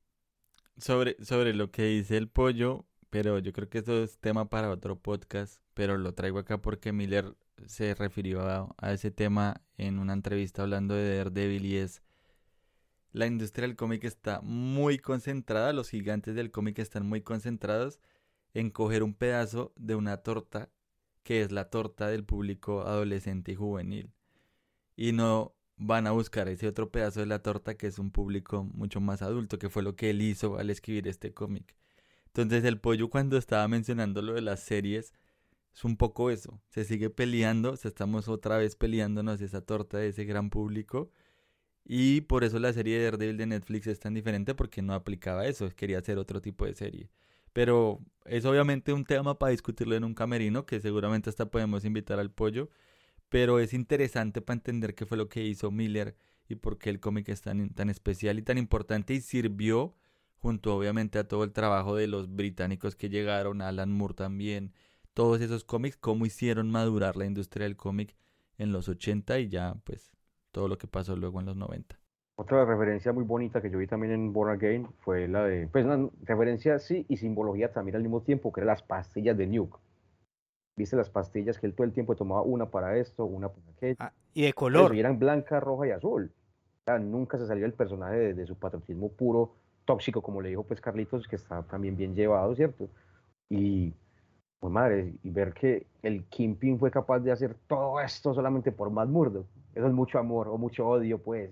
Sobre lo que dice el pollo, pero yo creo que eso es tema para otro podcast, pero lo traigo acá porque Miller se refirió a ese tema en una entrevista hablando de Daredevil, y es: la industria del cómic está muy concentrada, los gigantes del cómic están muy concentrados en coger un pedazo de una torta que es la torta del público adolescente y juvenil, y no van a buscar ese otro pedazo de la torta que es un público mucho más adulto, que fue lo que él hizo al escribir este cómic. Entonces el pollo, cuando estaba mencionando lo de las series, es un poco eso, se sigue peleando, o sea, estamos otra vez peleándonos esa torta de ese gran público, y por eso la serie de Daredevil de Netflix es tan diferente, porque no aplicaba eso, quería hacer otro tipo de serie. Pero es obviamente un tema para discutirlo en un camerino, que seguramente hasta podemos invitar al pollo, pero es interesante para entender qué fue lo que hizo Miller y por qué el cómic es tan especial y tan importante, y sirvió junto obviamente a todo el trabajo de los británicos que llegaron, Alan Moore también, todos esos cómics, cómo hicieron madurar la industria del cómic en los 80 y ya pues todo lo que pasó luego en los 90. Otra referencia muy bonita que yo vi también en Born Again fue la de, pues una referencia sí y simbología también al mismo tiempo, que eran las pastillas de Nuke. ¿Viste las pastillas que él todo el tiempo tomaba, una para esto, una para aquello? Y de Eso, y color. eran blanca, roja y azul. O sea, nunca se salió el personaje de su patriotismo puro, tóxico, como le dijo pues Carlitos, que está también bien llevado, ¿cierto? Y, pues madre, y ver que el Kingpin fue capaz de hacer todo esto solamente por Matt Murdock. Eso es mucho amor o mucho odio, pues.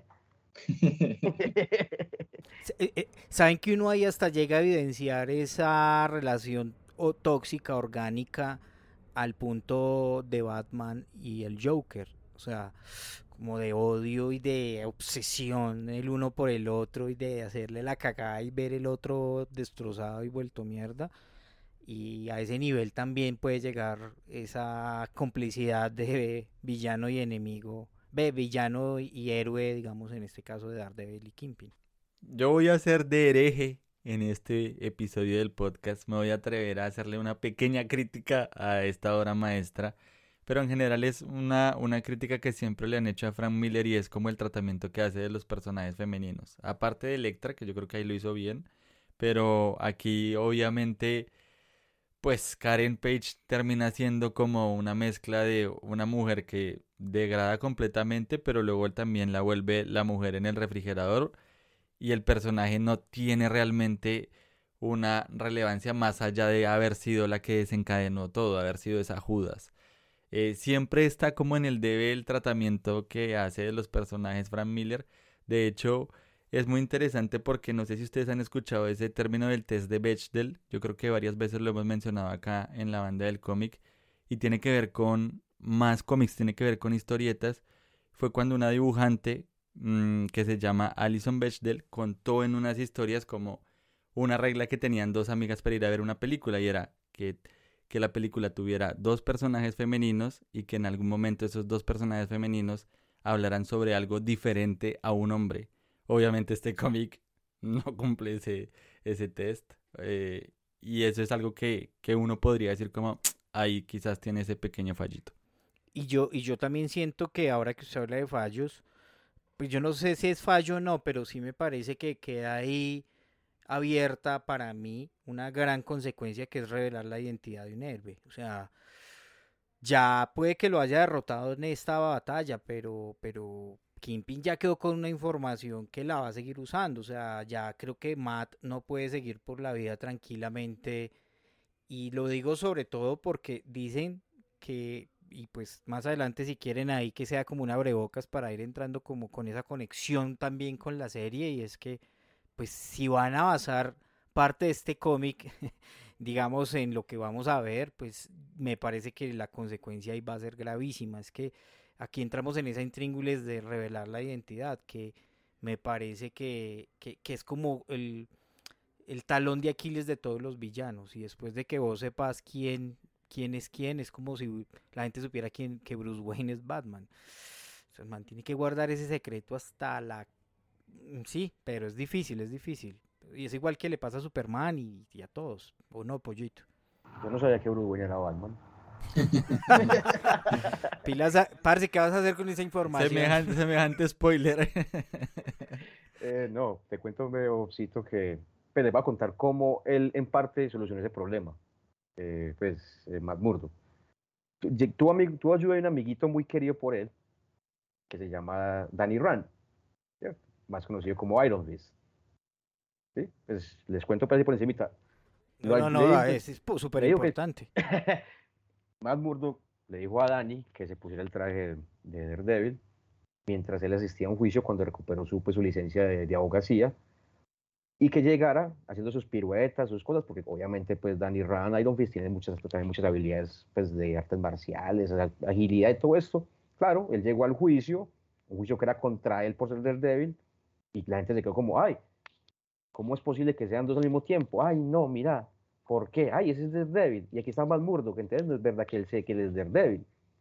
Saben que uno ahí hasta llega a evidenciar esa relación tóxica, orgánica, al punto de Batman y el Joker. O sea, como de odio y de obsesión el uno por el otro, y de hacerle la cagada y ver el otro destrozado y vuelto mierda. Y a ese nivel también puede llegar esa complicidad de villano y enemigo, villano y héroe, digamos, en este caso de Daredevil y Kingpin. Yo voy a ser de hereje en este episodio del podcast, me voy a atrever a hacerle una pequeña crítica a esta obra maestra, pero en general es una crítica que siempre le han hecho a Frank Miller, y es como el tratamiento que hace de los personajes femeninos. Aparte de Elektra, que yo creo que ahí lo hizo bien, pero aquí obviamente pues Karen Page termina siendo como una mezcla de una mujer que degrada completamente, pero luego él también la vuelve la mujer en el refrigerador, y el personaje no tiene realmente una relevancia más allá de haber sido la que desencadenó todo, haber sido esa Judas. Siempre está como en el debe el tratamiento que hace de los personajes Frank Miller. De hecho, es muy interesante porque no sé si ustedes han escuchado ese término del test de Bechdel. Yo creo que varias veces lo hemos mencionado acá en la banda del cómic. Y tiene que ver con más cómics, tiene que ver con historietas. Fue cuando una dibujante que se llama Alison Bechdel contó en unas historias como una regla que tenían dos amigas para ir a ver una película y era que la película tuviera dos personajes femeninos y que en algún momento esos dos personajes femeninos hablaran sobre algo diferente a un hombre. Obviamente este cómic no cumple ese test, y eso es algo que uno podría decir como ahí quizás tiene ese pequeño fallito. Y yo también siento que ahora que usted habla de fallos, pues yo no sé si es fallo o no, pero sí me parece que queda ahí abierta para mí una gran consecuencia que es revelar la identidad de un héroe. O sea, ya puede que lo haya derrotado en esta batalla, pero Kingpin ya quedó con una información que la va a seguir usando. O sea, ya creo que Matt no puede seguir por la vida tranquilamente. Y lo digo sobre todo porque dicen que, y pues más adelante si quieren ahí que sea como un abrebocas para ir entrando como con esa conexión también con la serie, y es que pues si van a basar parte de este cómic, digamos, en lo que vamos a ver, pues me parece que la consecuencia ahí va a ser gravísima. Es que aquí entramos en esa intríngulis de revelar la identidad, que me parece que es como el talón de Aquiles de todos los villanos. Y después de que vos sepas quién es como si la gente supiera que Bruce Wayne es Batman. O sea, el man tiene que guardar ese secreto hasta la... Sí, pero es difícil, es difícil. Y es igual que le pasa a Superman y a todos. ¿O no, Pollito? Yo no sabía que Bruce Wayne era Batman. Pilas, parce, ¿qué vas a hacer con esa información? Semejante spoiler. No, te cuento, Bobcito, que pues, les voy a contar cómo él en parte solucionó ese problema. Matt Murdock. Tuvo ayuda de un amiguito muy querido por él, que se llama Danny Rand, ¿cierto? Más conocido como Iron Fist. ¿Sí? Pues les cuento por encimita. No, es súper importante. Matt Murdock le dijo a Danny que se pusiera el traje de Daredevil mientras él asistía a un juicio cuando recuperó su licencia de abogacía, y que llegara haciendo sus piruetas, sus cosas, porque obviamente pues Danny Rand, Iron Fist, tiene muchas habilidades pues, de artes marciales, agilidad y todo esto. Claro, él llegó al juicio, un juicio que era contra él por ser Daredevil, y la gente se quedó como, ay, ¿cómo es posible que sean dos al mismo tiempo? Ay, no, mira, ¿por qué? Ay, ese es Daredevil, y aquí está Matt Murdock, entonces no es verdad que él sé que él es Daredevil.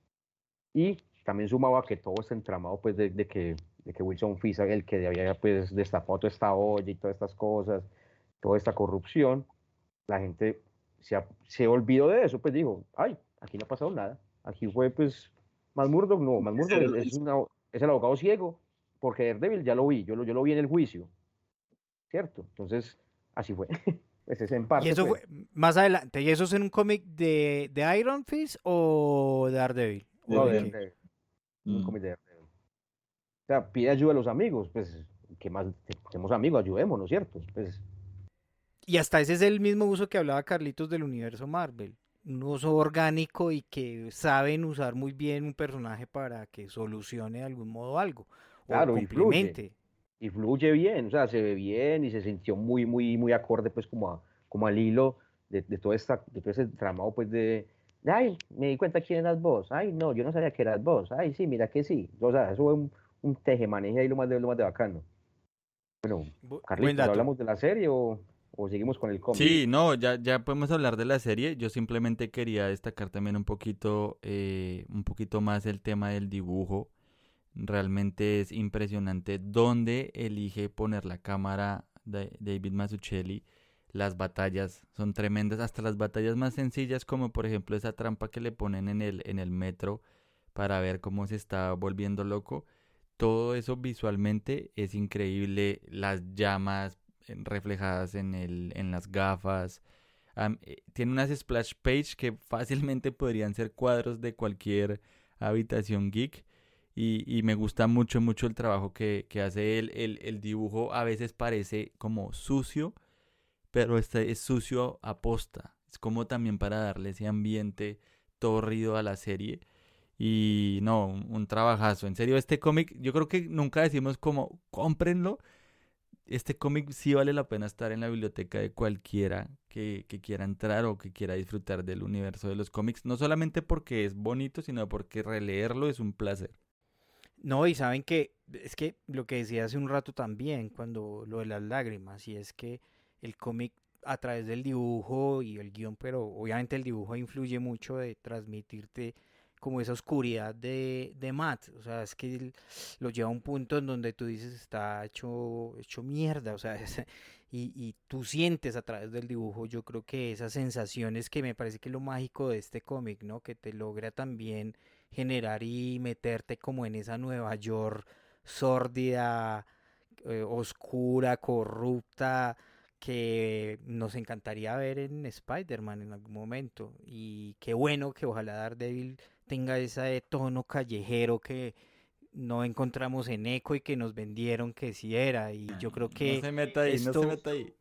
Y también sumaba que todo este entramado pues de que Wilson Fisk, el que había pues destapado toda esta olla y todas estas cosas, toda esta corrupción, la gente se olvidó de eso, pues dijo, ay, aquí no ha pasado nada, aquí fue pues Matt Murdock, no, Matt Murdock es el abogado ciego, porque Daredevil ya lo vi, yo lo vi en el juicio, ¿cierto? Entonces, así fue. Ese es en parte. Y eso pues, fue más adelante. ¿Y eso es en un cómic de Iron Fist o de Daredevil? no, de Daredevil. Un cómic de Daredevil. O sea, pide ayuda a los amigos, pues, ¿qué más? Tenemos amigos, ayudémonos, ¿cierto? Pues, y hasta ese es el mismo uso que hablaba Carlitos del universo Marvel. Un uso orgánico y que saben usar muy bien un personaje para que solucione de algún modo algo. claro, O complemente. Y fluye bien, o sea, se ve bien y se sintió muy, muy, muy acorde, pues, como al hilo de todo ese tramado, pues, ay, me di cuenta quién eras vos, ay, no, yo no sabía que eras vos, ay, sí, mira que sí, o sea, eso fue un tejemaneje ahí lo más de bacano. Bueno, Carlitos, ¿hablamos de la serie o seguimos con el cómic? Sí, no, ya podemos hablar de la serie. Yo simplemente quería destacar también un poquito más el tema del dibujo. Realmente es impresionante dónde elige poner la cámara de David Mazzucchelli. Las batallas son tremendas, hasta las batallas más sencillas, como por ejemplo esa trampa que le ponen en el metro para ver cómo se está volviendo loco. Todo eso visualmente es increíble, las llamas reflejadas en las gafas. Tiene unas splash page que fácilmente podrían ser cuadros de cualquier habitación geek. Y me gusta mucho el trabajo que hace él. El dibujo a veces parece como sucio, pero este es sucio a posta. Es como también para darle ese ambiente tórrido a la serie. Y no, un trabajazo. En serio, este cómic, yo creo que nunca decimos como, cómprenlo. Este cómic sí vale la pena estar en la biblioteca de cualquiera que quiera entrar o que quiera disfrutar del universo de los cómics. No solamente porque es bonito, sino porque releerlo es un placer. No, y saben que es que lo que decía hace un rato también, cuando lo de las lágrimas, y es que el cómic a través del dibujo y el guión, pero obviamente el dibujo influye mucho de transmitirte como esa oscuridad de Matt, o sea, es que él lo lleva a un punto en donde tú dices está hecho mierda, o sea, y tú sientes a través del dibujo, yo creo que esas sensaciones que me parece que es lo mágico de este cómic, ¿no? Que te logra también generar y meterte como en esa Nueva York sórdida, oscura, corrupta, que nos encantaría ver en Spider-Man en algún momento. Y qué bueno que ojalá Daredevil tenga ese tono callejero que no encontramos en Echo y que nos vendieron que sí era. Y yo creo No que se meta ahí, no se esto, meta ahí.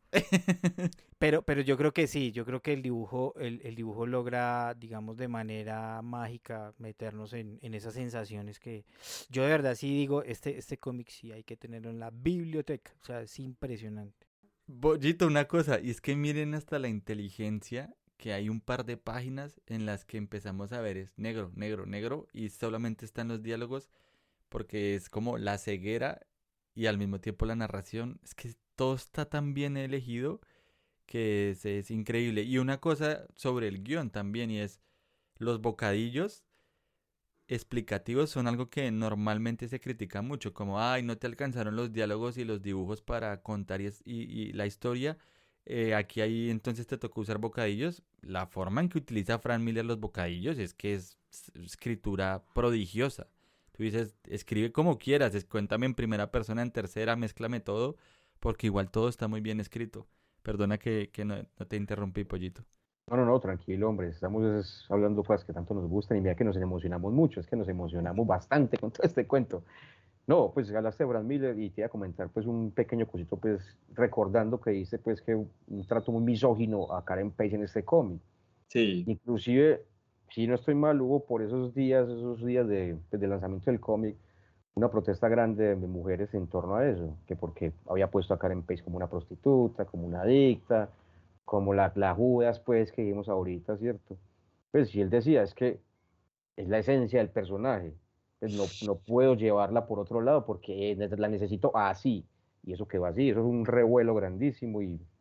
pero yo creo que sí, yo creo que el dibujo logra, digamos, de manera mágica meternos en esas sensaciones que yo de verdad sí digo, este cómic sí hay que tenerlo en la biblioteca, o sea, es impresionante. Bollito, una cosa, y es que miren hasta la inteligencia que hay un par de páginas en las que empezamos a ver es negro, negro, negro y solamente están los diálogos porque es como la ceguera y al mismo tiempo la narración. Es que todo está tan bien elegido que es increíble. Y una cosa sobre el guión también y es los bocadillos explicativos son algo que normalmente se critica mucho, como, ay, no te alcanzaron los diálogos y los dibujos para contar y la historia. Aquí ahí entonces te tocó usar bocadillos. La forma en que utiliza Frank Miller los bocadillos es que es escritura prodigiosa. Tú dices, escribe como quieras, cuéntame en primera persona, en tercera, mézclame todo, porque igual todo está muy bien escrito. Perdona que no te interrumpí, Pollito. No, no, no, tranquilo, hombre, estamos hablando cosas que tanto nos gustan y mira que nos emocionamos mucho, es que nos emocionamos bastante con todo este cuento. No, pues hablaste de Brad Miller y te iba a comentar pues un pequeño cosito pues recordando que dice pues que un trato muy misógino a Karen Page en este cómic. Sí, Inclusive, si no estoy mal, hubo por esos días pues, de lanzamiento del cómic, una protesta grande de mujeres en torno a eso, que porque había puesto a Karen Page como una prostituta, como una adicta, como la Judas, pues, que vimos ahorita, ¿cierto? Pues, si él decía, es que es la esencia del personaje, pues no puedo llevarla por otro lado porque la necesito así, y eso quedó así, eso es un revuelo grandísimo,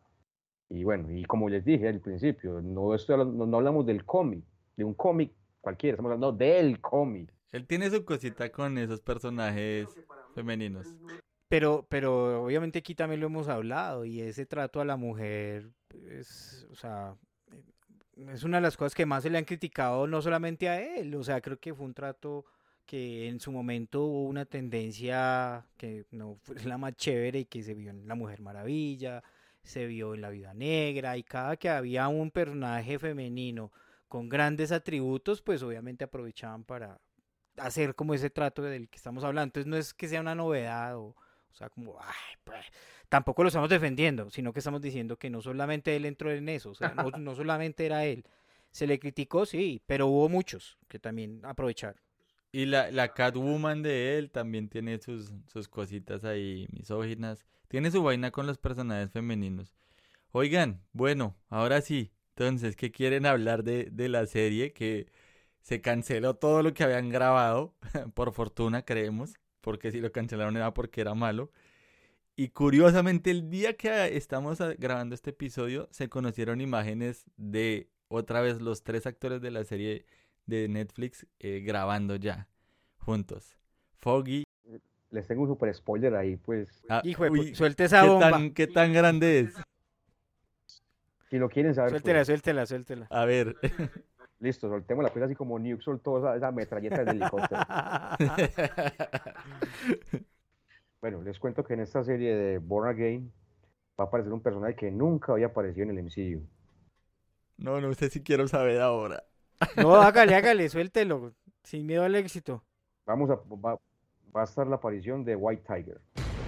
y bueno, y como les dije al principio, no hablamos del cómic, de un cómic cualquiera, estamos hablando del cómic. Él tiene su cosita con esos personajes femeninos. Pero obviamente aquí también lo hemos hablado y ese trato a la mujer es, o sea, es una de las cosas que más se le han criticado no solamente a él, o sea, creo que fue un trato que en su momento hubo una tendencia que no fue la más chévere y que se vio en La Mujer Maravilla, se vio en La Viuda Negra y cada que había un personaje femenino con grandes atributos, pues obviamente aprovechaban para hacer como ese trato del que estamos hablando. Entonces no es que sea una novedad o sea, como, ay, pues, tampoco lo estamos defendiendo, sino que estamos diciendo que no solamente él entró en eso, o sea, no solamente era él. Se le criticó, sí, pero hubo muchos que también aprovecharon. Y la Catwoman de él también tiene sus cositas ahí misóginas. Tiene su vaina con los personajes femeninos. Oigan, bueno, ahora sí. Entonces, ¿qué quieren hablar de la serie? Que se canceló todo lo que habían grabado. Por fortuna, creemos. Porque si lo cancelaron era porque era malo. Y curiosamente, el día que estamos grabando este episodio, se conocieron imágenes de otra vez los tres actores de la serie de Netflix grabando ya, juntos. Foggy. Les tengo un super spoiler ahí, pues, Hijo de Uy, suelte esa bomba. ¿qué tan grande es? si lo quieren saber, Suéltela, pues, suéltela. A ver. listo, soltemos la pieza así como Nuke soltó esa metralleta del helicóptero. Bueno, les cuento que en esta serie de Born Again va a aparecer un personaje que nunca había aparecido en el MCU. No sé si quiero saber ahora. No, hágale, suéltelo, sin miedo al éxito. Va a estar la aparición de White Tiger.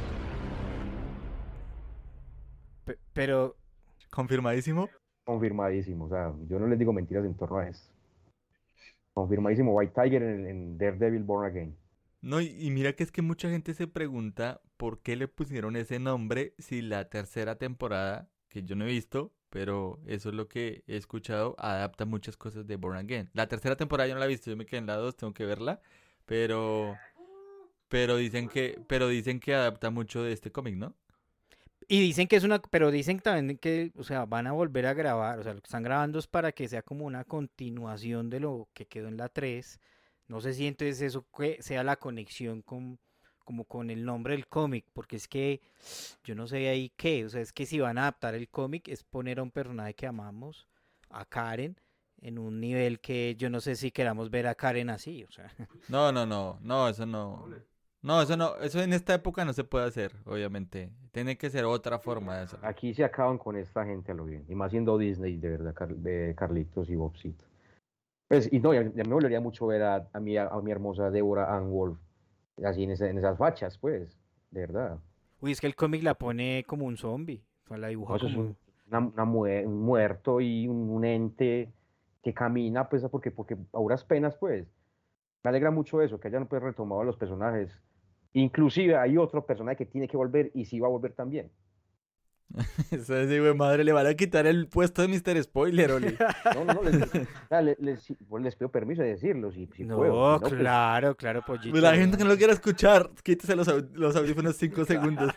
Pero, ¿Confirmadísimo? Confirmadísimo, o sea, yo no les digo mentiras en torno a eso. Confirmadísimo White Tiger en Daredevil Born Again. No, y mira que es que mucha gente se pregunta por qué le pusieron ese nombre si la tercera temporada, que yo no he visto, pero eso es lo que he escuchado, adapta muchas cosas de Born Again. La tercera temporada yo no la he visto, yo me quedé en la 2, tengo que verla, pero pero dicen que adapta mucho de este cómic, ¿no? Y dicen que es una, pero dicen también que, o sea, van a volver a grabar, o sea, lo que están grabando es para que sea como una continuación de lo que quedó en la 3. No sé si entonces eso sea la conexión con, como con el nombre del cómic, porque es que yo no sé ahí qué, o sea, es que si van a adaptar el cómic es poner a un personaje que amamos, a Karen, en un nivel que yo no sé si queramos ver a Karen así, o sea. No, no, no, no, eso no. No, eso no, eso en esta época no se puede hacer, obviamente. Tiene que ser otra forma de hacerlo. Aquí se acaban con esta gente a lo bien. Y más siendo Disney, de verdad, de Carlitos y Bobcito. Pues, y no, ya me volvería mucho ver a mi hermosa Deborah Ann Wolf, así en esas fachas, pues, de verdad. Uy, es que el cómic la pone como un zombie, o sea, la No, dibuja eso es como... un muerto y un ente que camina, pues, porque a duras penas, pues. Me alegra mucho eso, que hayan pues, retomado a los personajes. Inclusive hay otro personaje que tiene que volver y sí va a volver también. Eso es, güey, madre, le van a quitar el puesto de Mr. Spoiler, Oli. No, no, no, pues, les pido permiso de decirlo, si puedo. Si No, no, pues claro, claro, Pues pollito. la gente que no lo quiera escuchar, quítese los audífonos 5 segundos.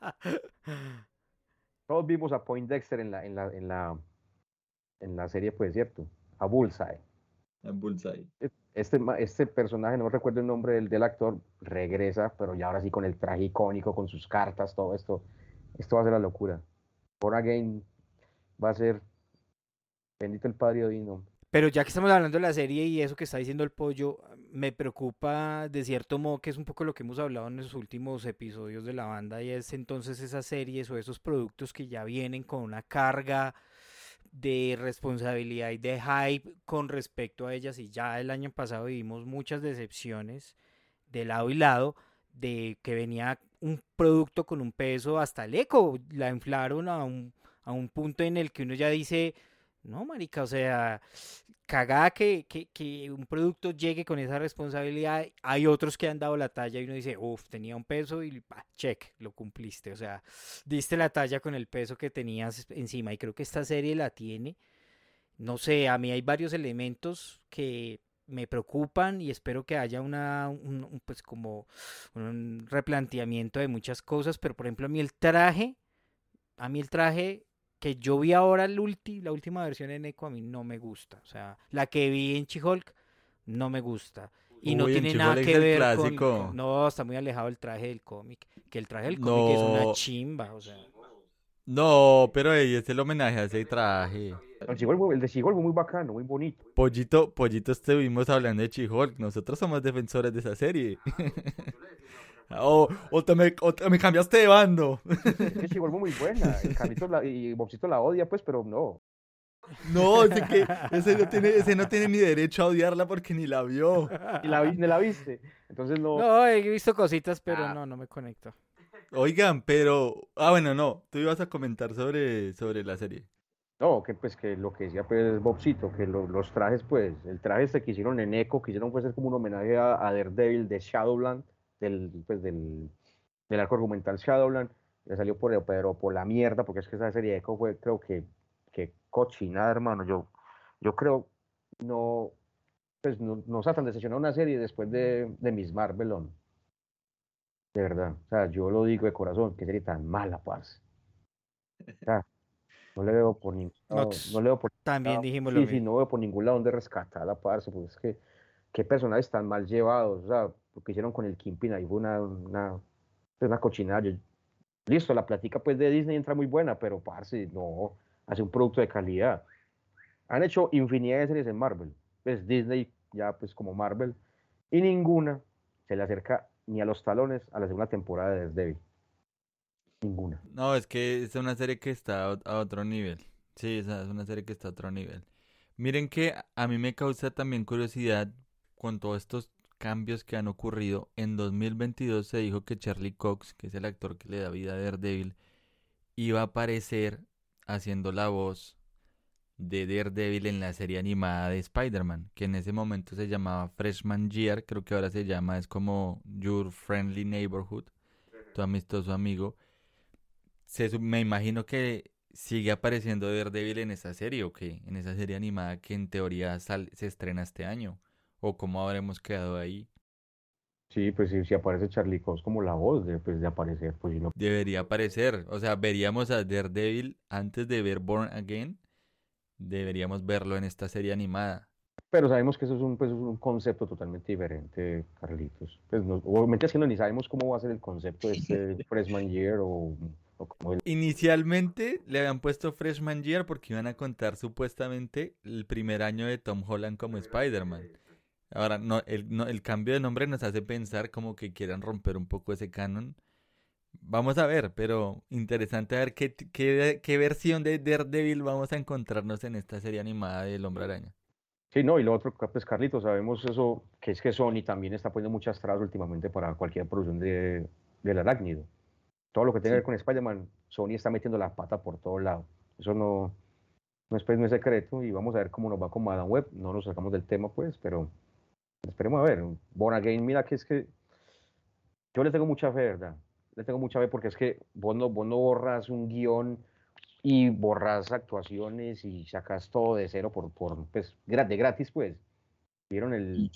todos vimos a Poindexter en la serie, pues, ¿cierto? A Bullseye. En Bullseye. Este personaje, no recuerdo el nombre del actor, regresa, pero ya ahora sí con el traje icónico, con sus cartas, todo esto. Esto va a ser la locura. Born Again va a ser, bendito el Padre Odino. Pero ya que estamos hablando de la serie y eso que está diciendo el pollo, me preocupa de cierto modo que es un poco lo que hemos hablado en los últimos episodios de la banda y es entonces esas series o esos productos que ya vienen con una carga de responsabilidad y de hype con respecto a ellas y ya el año pasado vivimos muchas decepciones de lado y lado de que venía un producto con un peso hasta el eco, la inflaron a un punto en el que uno ya dice, no, marica, o sea, cagada que un producto llegue con esa responsabilidad. Hay otros que han dado la talla y uno dice, uff, tenía un peso y check, lo cumpliste. O sea, diste la talla con el peso que tenías encima. Y creo que esta serie la tiene. No sé, a mí hay varios elementos que me preocupan y espero que haya pues como un replanteamiento de muchas cosas, pero por ejemplo a mí el traje que yo vi ahora la última versión en Eco a mí no me gusta, o sea, la que vi en She-Hulk no me gusta y no Uy, en tiene nada Chihuahua es que el ver clásico. no, está muy alejado del traje del cómic, que el traje del cómic es una No, chimba, o sea, no, pero ey, es el homenaje a ese traje. El de Sigol fue muy bacano, muy bonito. Pollito, estuvimos hablando de She-Hulk. Nosotros somos defensores de esa serie. O te me cambiaste de bando. Es que Sigol fue muy buena. El Carlitos y Bobcito la odia, pues, pero no. No, ese no tiene ni derecho a odiarla porque ni la vio. Ni la viste. Entonces no. no, he visto cositas, pero Ah, no me conecto. Oigan, pero. Ah, bueno, no. Tú ibas a comentar sobre la serie. No, que pues que lo que decía pues Bobcito, que los trajes, pues, el traje este que hicieron en Echo, quisieron pues es como un homenaje a Daredevil de Shadowland, del arco argumental Shadowland, le salió pero por la mierda, porque es que esa serie de Echo fue, creo que cochinada, hermano. Yo creo, no, pues no está tan decepcionado una serie después de Miss Marvel, de verdad. O sea, yo lo digo de corazón, qué serie tan mala, parce. O sea, no le veo por ningún lado, no le veo por ningún También lado. dijimos lo Sí, sí, mismo. no veo por ningún lado donde rescatarla, parce, pues es que qué personajes tan mal llevados, o sea, lo que hicieron con el Kingpin ahí fue una cochinada. Listo, la plática pues de Disney entra muy buena, pero parce, no, hace un producto de calidad. Han hecho infinidad de series en Marvel, pues Disney ya pues como Marvel, y ninguna se le acerca ni a los talones a la segunda temporada de Daredevil, ninguna. No, es que es una serie que está a otro nivel. Sí, es una serie que está a otro nivel. Miren que a mí me causa también curiosidad con todos estos cambios que han ocurrido. En 2022 se dijo que Charlie Cox, que es el actor que le da vida a Daredevil, iba a aparecer haciendo la voz de Daredevil en la serie animada de Spider-Man, que en ese momento se llamaba Freshman Year, creo que ahora se llama, es como Your Friendly Neighborhood, tu amistoso amigo. Me imagino que sigue apareciendo Daredevil en esa serie, ¿o qué? En esa serie animada que en teoría se estrena este año, o cómo habremos quedado ahí. Sí, pues si aparece Charlie Cox como la voz de aparecer, pues si no. Debería aparecer, o sea, veríamos a Daredevil antes de ver Born Again, deberíamos verlo en esta serie animada. Pero sabemos que eso es un concepto totalmente diferente, Carlitos. Pues obviamente es que no, ni sabemos cómo va a ser el concepto de este Freshman Year o como Inicialmente le habían puesto Freshman Year porque iban a contar supuestamente el primer año de Tom Holland como Spider-Man. Ahora, el cambio de nombre nos hace pensar como que quieran romper un poco ese canon. Vamos a ver, pero interesante ver qué versión de Daredevil vamos a encontrarnos en esta serie animada del Hombre Araña. Sí, no, y lo otro, pues Carlitos, sabemos eso, que es que Sony también está poniendo muchas trabas últimamente para cualquier producción del arácnido. Todo lo que tenga que ver con Spider-Man, Sony está metiendo la pata por todos lados. Eso no es secreto y vamos a ver cómo nos va con Madame Web. No nos sacamos del tema, pues, pero esperemos a ver. Born Again, mira que es que yo le tengo mucha fe, ¿verdad? Le tengo mucha fe porque es que vos no borras un guión y borras actuaciones y sacas todo de cero pues, de gratis, pues. ¿Vieron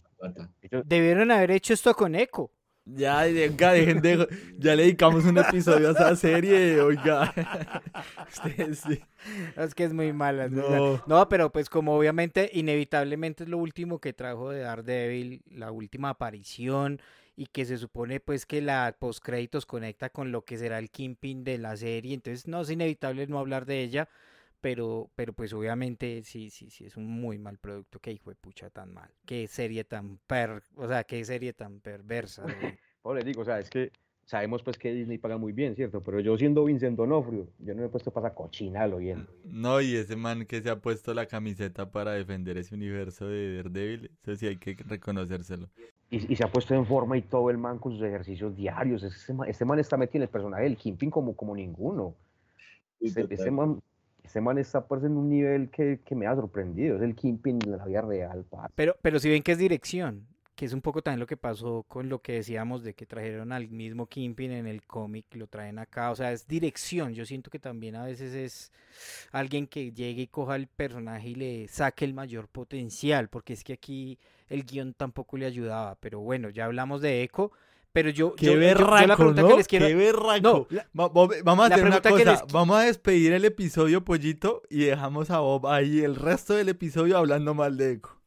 Debieron haber hecho esto con Echo. Ya, dejen ya le dedicamos un episodio a esa serie, oiga. Ustedes sí. Es que es muy mala. No. No, pero pues como obviamente, inevitablemente es lo último que trajo de Daredevil, la última aparición, y que se supone pues que la postcréditos conecta con lo que será el Kingpin de la serie, entonces no es inevitable no hablar de ella, pero pues obviamente sí, es un muy mal producto, que hijo de pucha tan mal, qué serie tan qué serie tan perversa. Les digo, o sea, es que sabemos pues que Disney paga muy bien, ¿cierto? Pero yo siendo Vincent D'Onofrio, yo no me he puesto para esa cochina lo bien. No, y ese man que se ha puesto la camiseta para defender ese universo de Daredevil, eso sí hay que reconocérselo. Y se ha puesto en forma y todo el man con sus ejercicios diarios. Este man está metido en el personaje del Kingpin como ninguno. Este man está pues en un nivel que me ha sorprendido. Es el Kingpin de la vida real. Pero si ven que es dirección, que es un poco también lo que pasó con lo que decíamos de que trajeron al mismo Kingpin en el cómic, lo traen acá, o sea, es dirección. Yo siento que también a veces es alguien que llegue y coja el personaje y le saque el mayor potencial, porque es que aquí el guión tampoco le ayudaba, pero bueno, ya hablamos de Echo. Pero yo la pregunta, ¿no? Que les quiero... ¡Qué berraco! No, vamos a hacer una cosa. Vamos a despedir el episodio, Pollito, y dejamos a Bob ahí el resto del episodio hablando mal de Echo.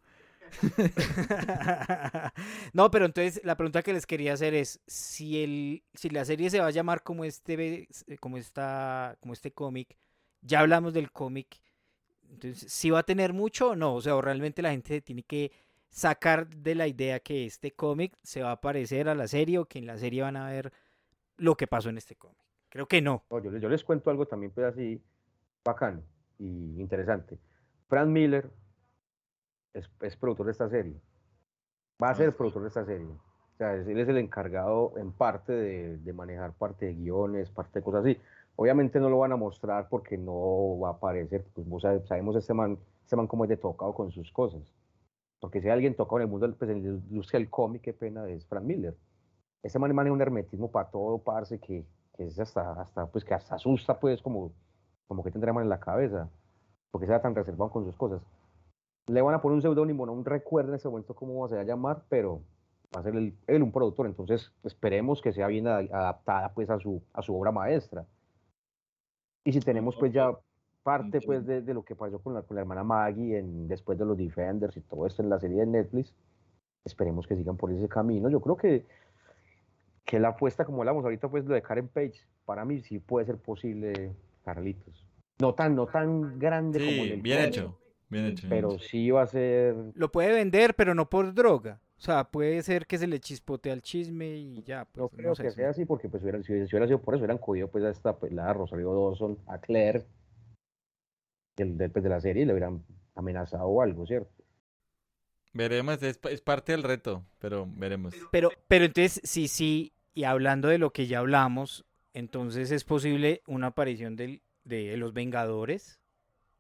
No, pero entonces la pregunta que les quería hacer es si la serie se va a llamar como este cómic, ya hablamos del cómic, entonces si va a tener mucho o no, o sea, o realmente la gente tiene que sacar de la idea que este cómic se va a parecer a la serie o que en la serie van a ver lo que pasó en este cómic. Creo que no. Yo les cuento algo también pues así bacano y interesante. Frank Miller es productor de esta serie. Va a ser productor de esta serie. O sea, él es el encargado en parte de manejar parte de guiones, parte de cosas así. Obviamente no lo van a mostrar porque no va a aparecer. Pues sabemos este man cómo es de tocado con sus cosas. Porque si hay alguien tocado en el mundo, pues en la industria del cómic, qué pena, es Frank Miller. Ese man maneja un hermetismo para todo, parce, que es pues que hasta asusta, pues, como que tendrá man en la cabeza. Porque sea tan reservado con sus cosas. Le van a poner un seudónimo, no recuerdo en ese momento cómo se va a llamar, pero va a ser él un productor, entonces esperemos que sea bien adaptada pues a su obra maestra. Y si tenemos pues ya parte pues de lo que pasó con la hermana Maggie después de los Defenders y todo esto en la serie de Netflix, esperemos que sigan por ese camino. Yo creo que la apuesta, como hablamos ahorita, pues lo de Karen Page, para mí sí puede ser posible, Carlitos. No tan grande como en el bien hecho. Bien hecho. Pero sí va a ser... Lo puede vender, pero no por droga. O sea, puede ser que se le chispote al chisme y ya. Pues, no creo que sea así, porque pues, si hubiera sido por eso, hubieran cogido pues, a esta pelada Rosario Dawson, a Claire, de la serie, y le hubieran amenazado o algo, ¿cierto? Veremos, es parte del reto, pero veremos. Pero entonces, sí, y hablando de lo que ya hablamos, entonces es posible una aparición de los Vengadores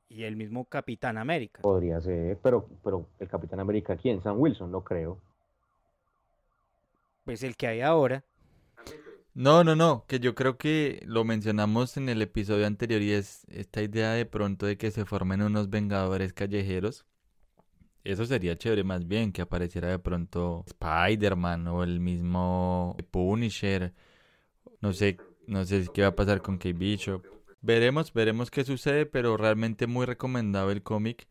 y el mismo Capitán América. Podría ser, pero el Capitán América, ¿quién? Sam Wilson, no creo. Pues el que hay ahora. No, que yo creo que lo mencionamos en el episodio anterior y es esta idea de pronto de que se formen unos vengadores callejeros. Eso sería chévere más bien, que apareciera de pronto Spider-Man o el mismo Punisher. No sé qué va a pasar con Kate Bishop. Veremos qué sucede, pero realmente muy recomendado el cómic.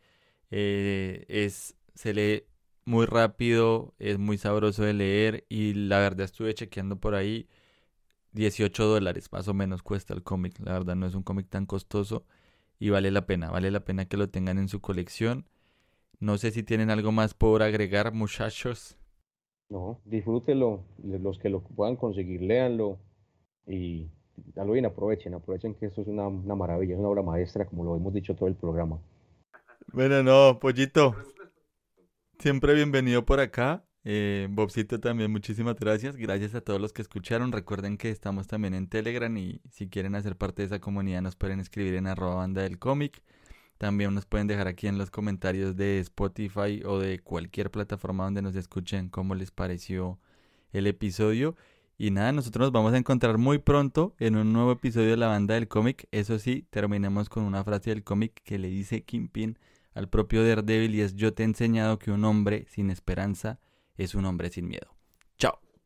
Se lee muy rápido, es muy sabroso de leer y la verdad estuve chequeando por ahí. $18 más o menos cuesta el cómic. La verdad no es un cómic tan costoso y vale la pena que lo tengan en su colección. No sé si tienen algo más por agregar, muchachos. No, disfrútenlo, los que lo puedan conseguir, léanlo y lo bien, aprovechen que esto es una maravilla, es una obra maestra, como lo hemos dicho todo el programa. Bueno, no, Pollito, siempre bienvenido por acá. Bobcito también, muchísimas gracias. Gracias a todos los que escucharon. Recuerden que estamos también en Telegram y si quieren hacer parte de esa comunidad nos pueden escribir en @banda del cómic. También nos pueden dejar aquí en los comentarios de Spotify o de cualquier plataforma donde nos escuchen cómo les pareció el episodio. Y nada, nosotros nos vamos a encontrar muy pronto en un nuevo episodio de la banda del cómic. Eso sí, terminemos con una frase del cómic que le dice Kingpin al propio Daredevil y es: yo te he enseñado que un hombre sin esperanza es un hombre sin miedo.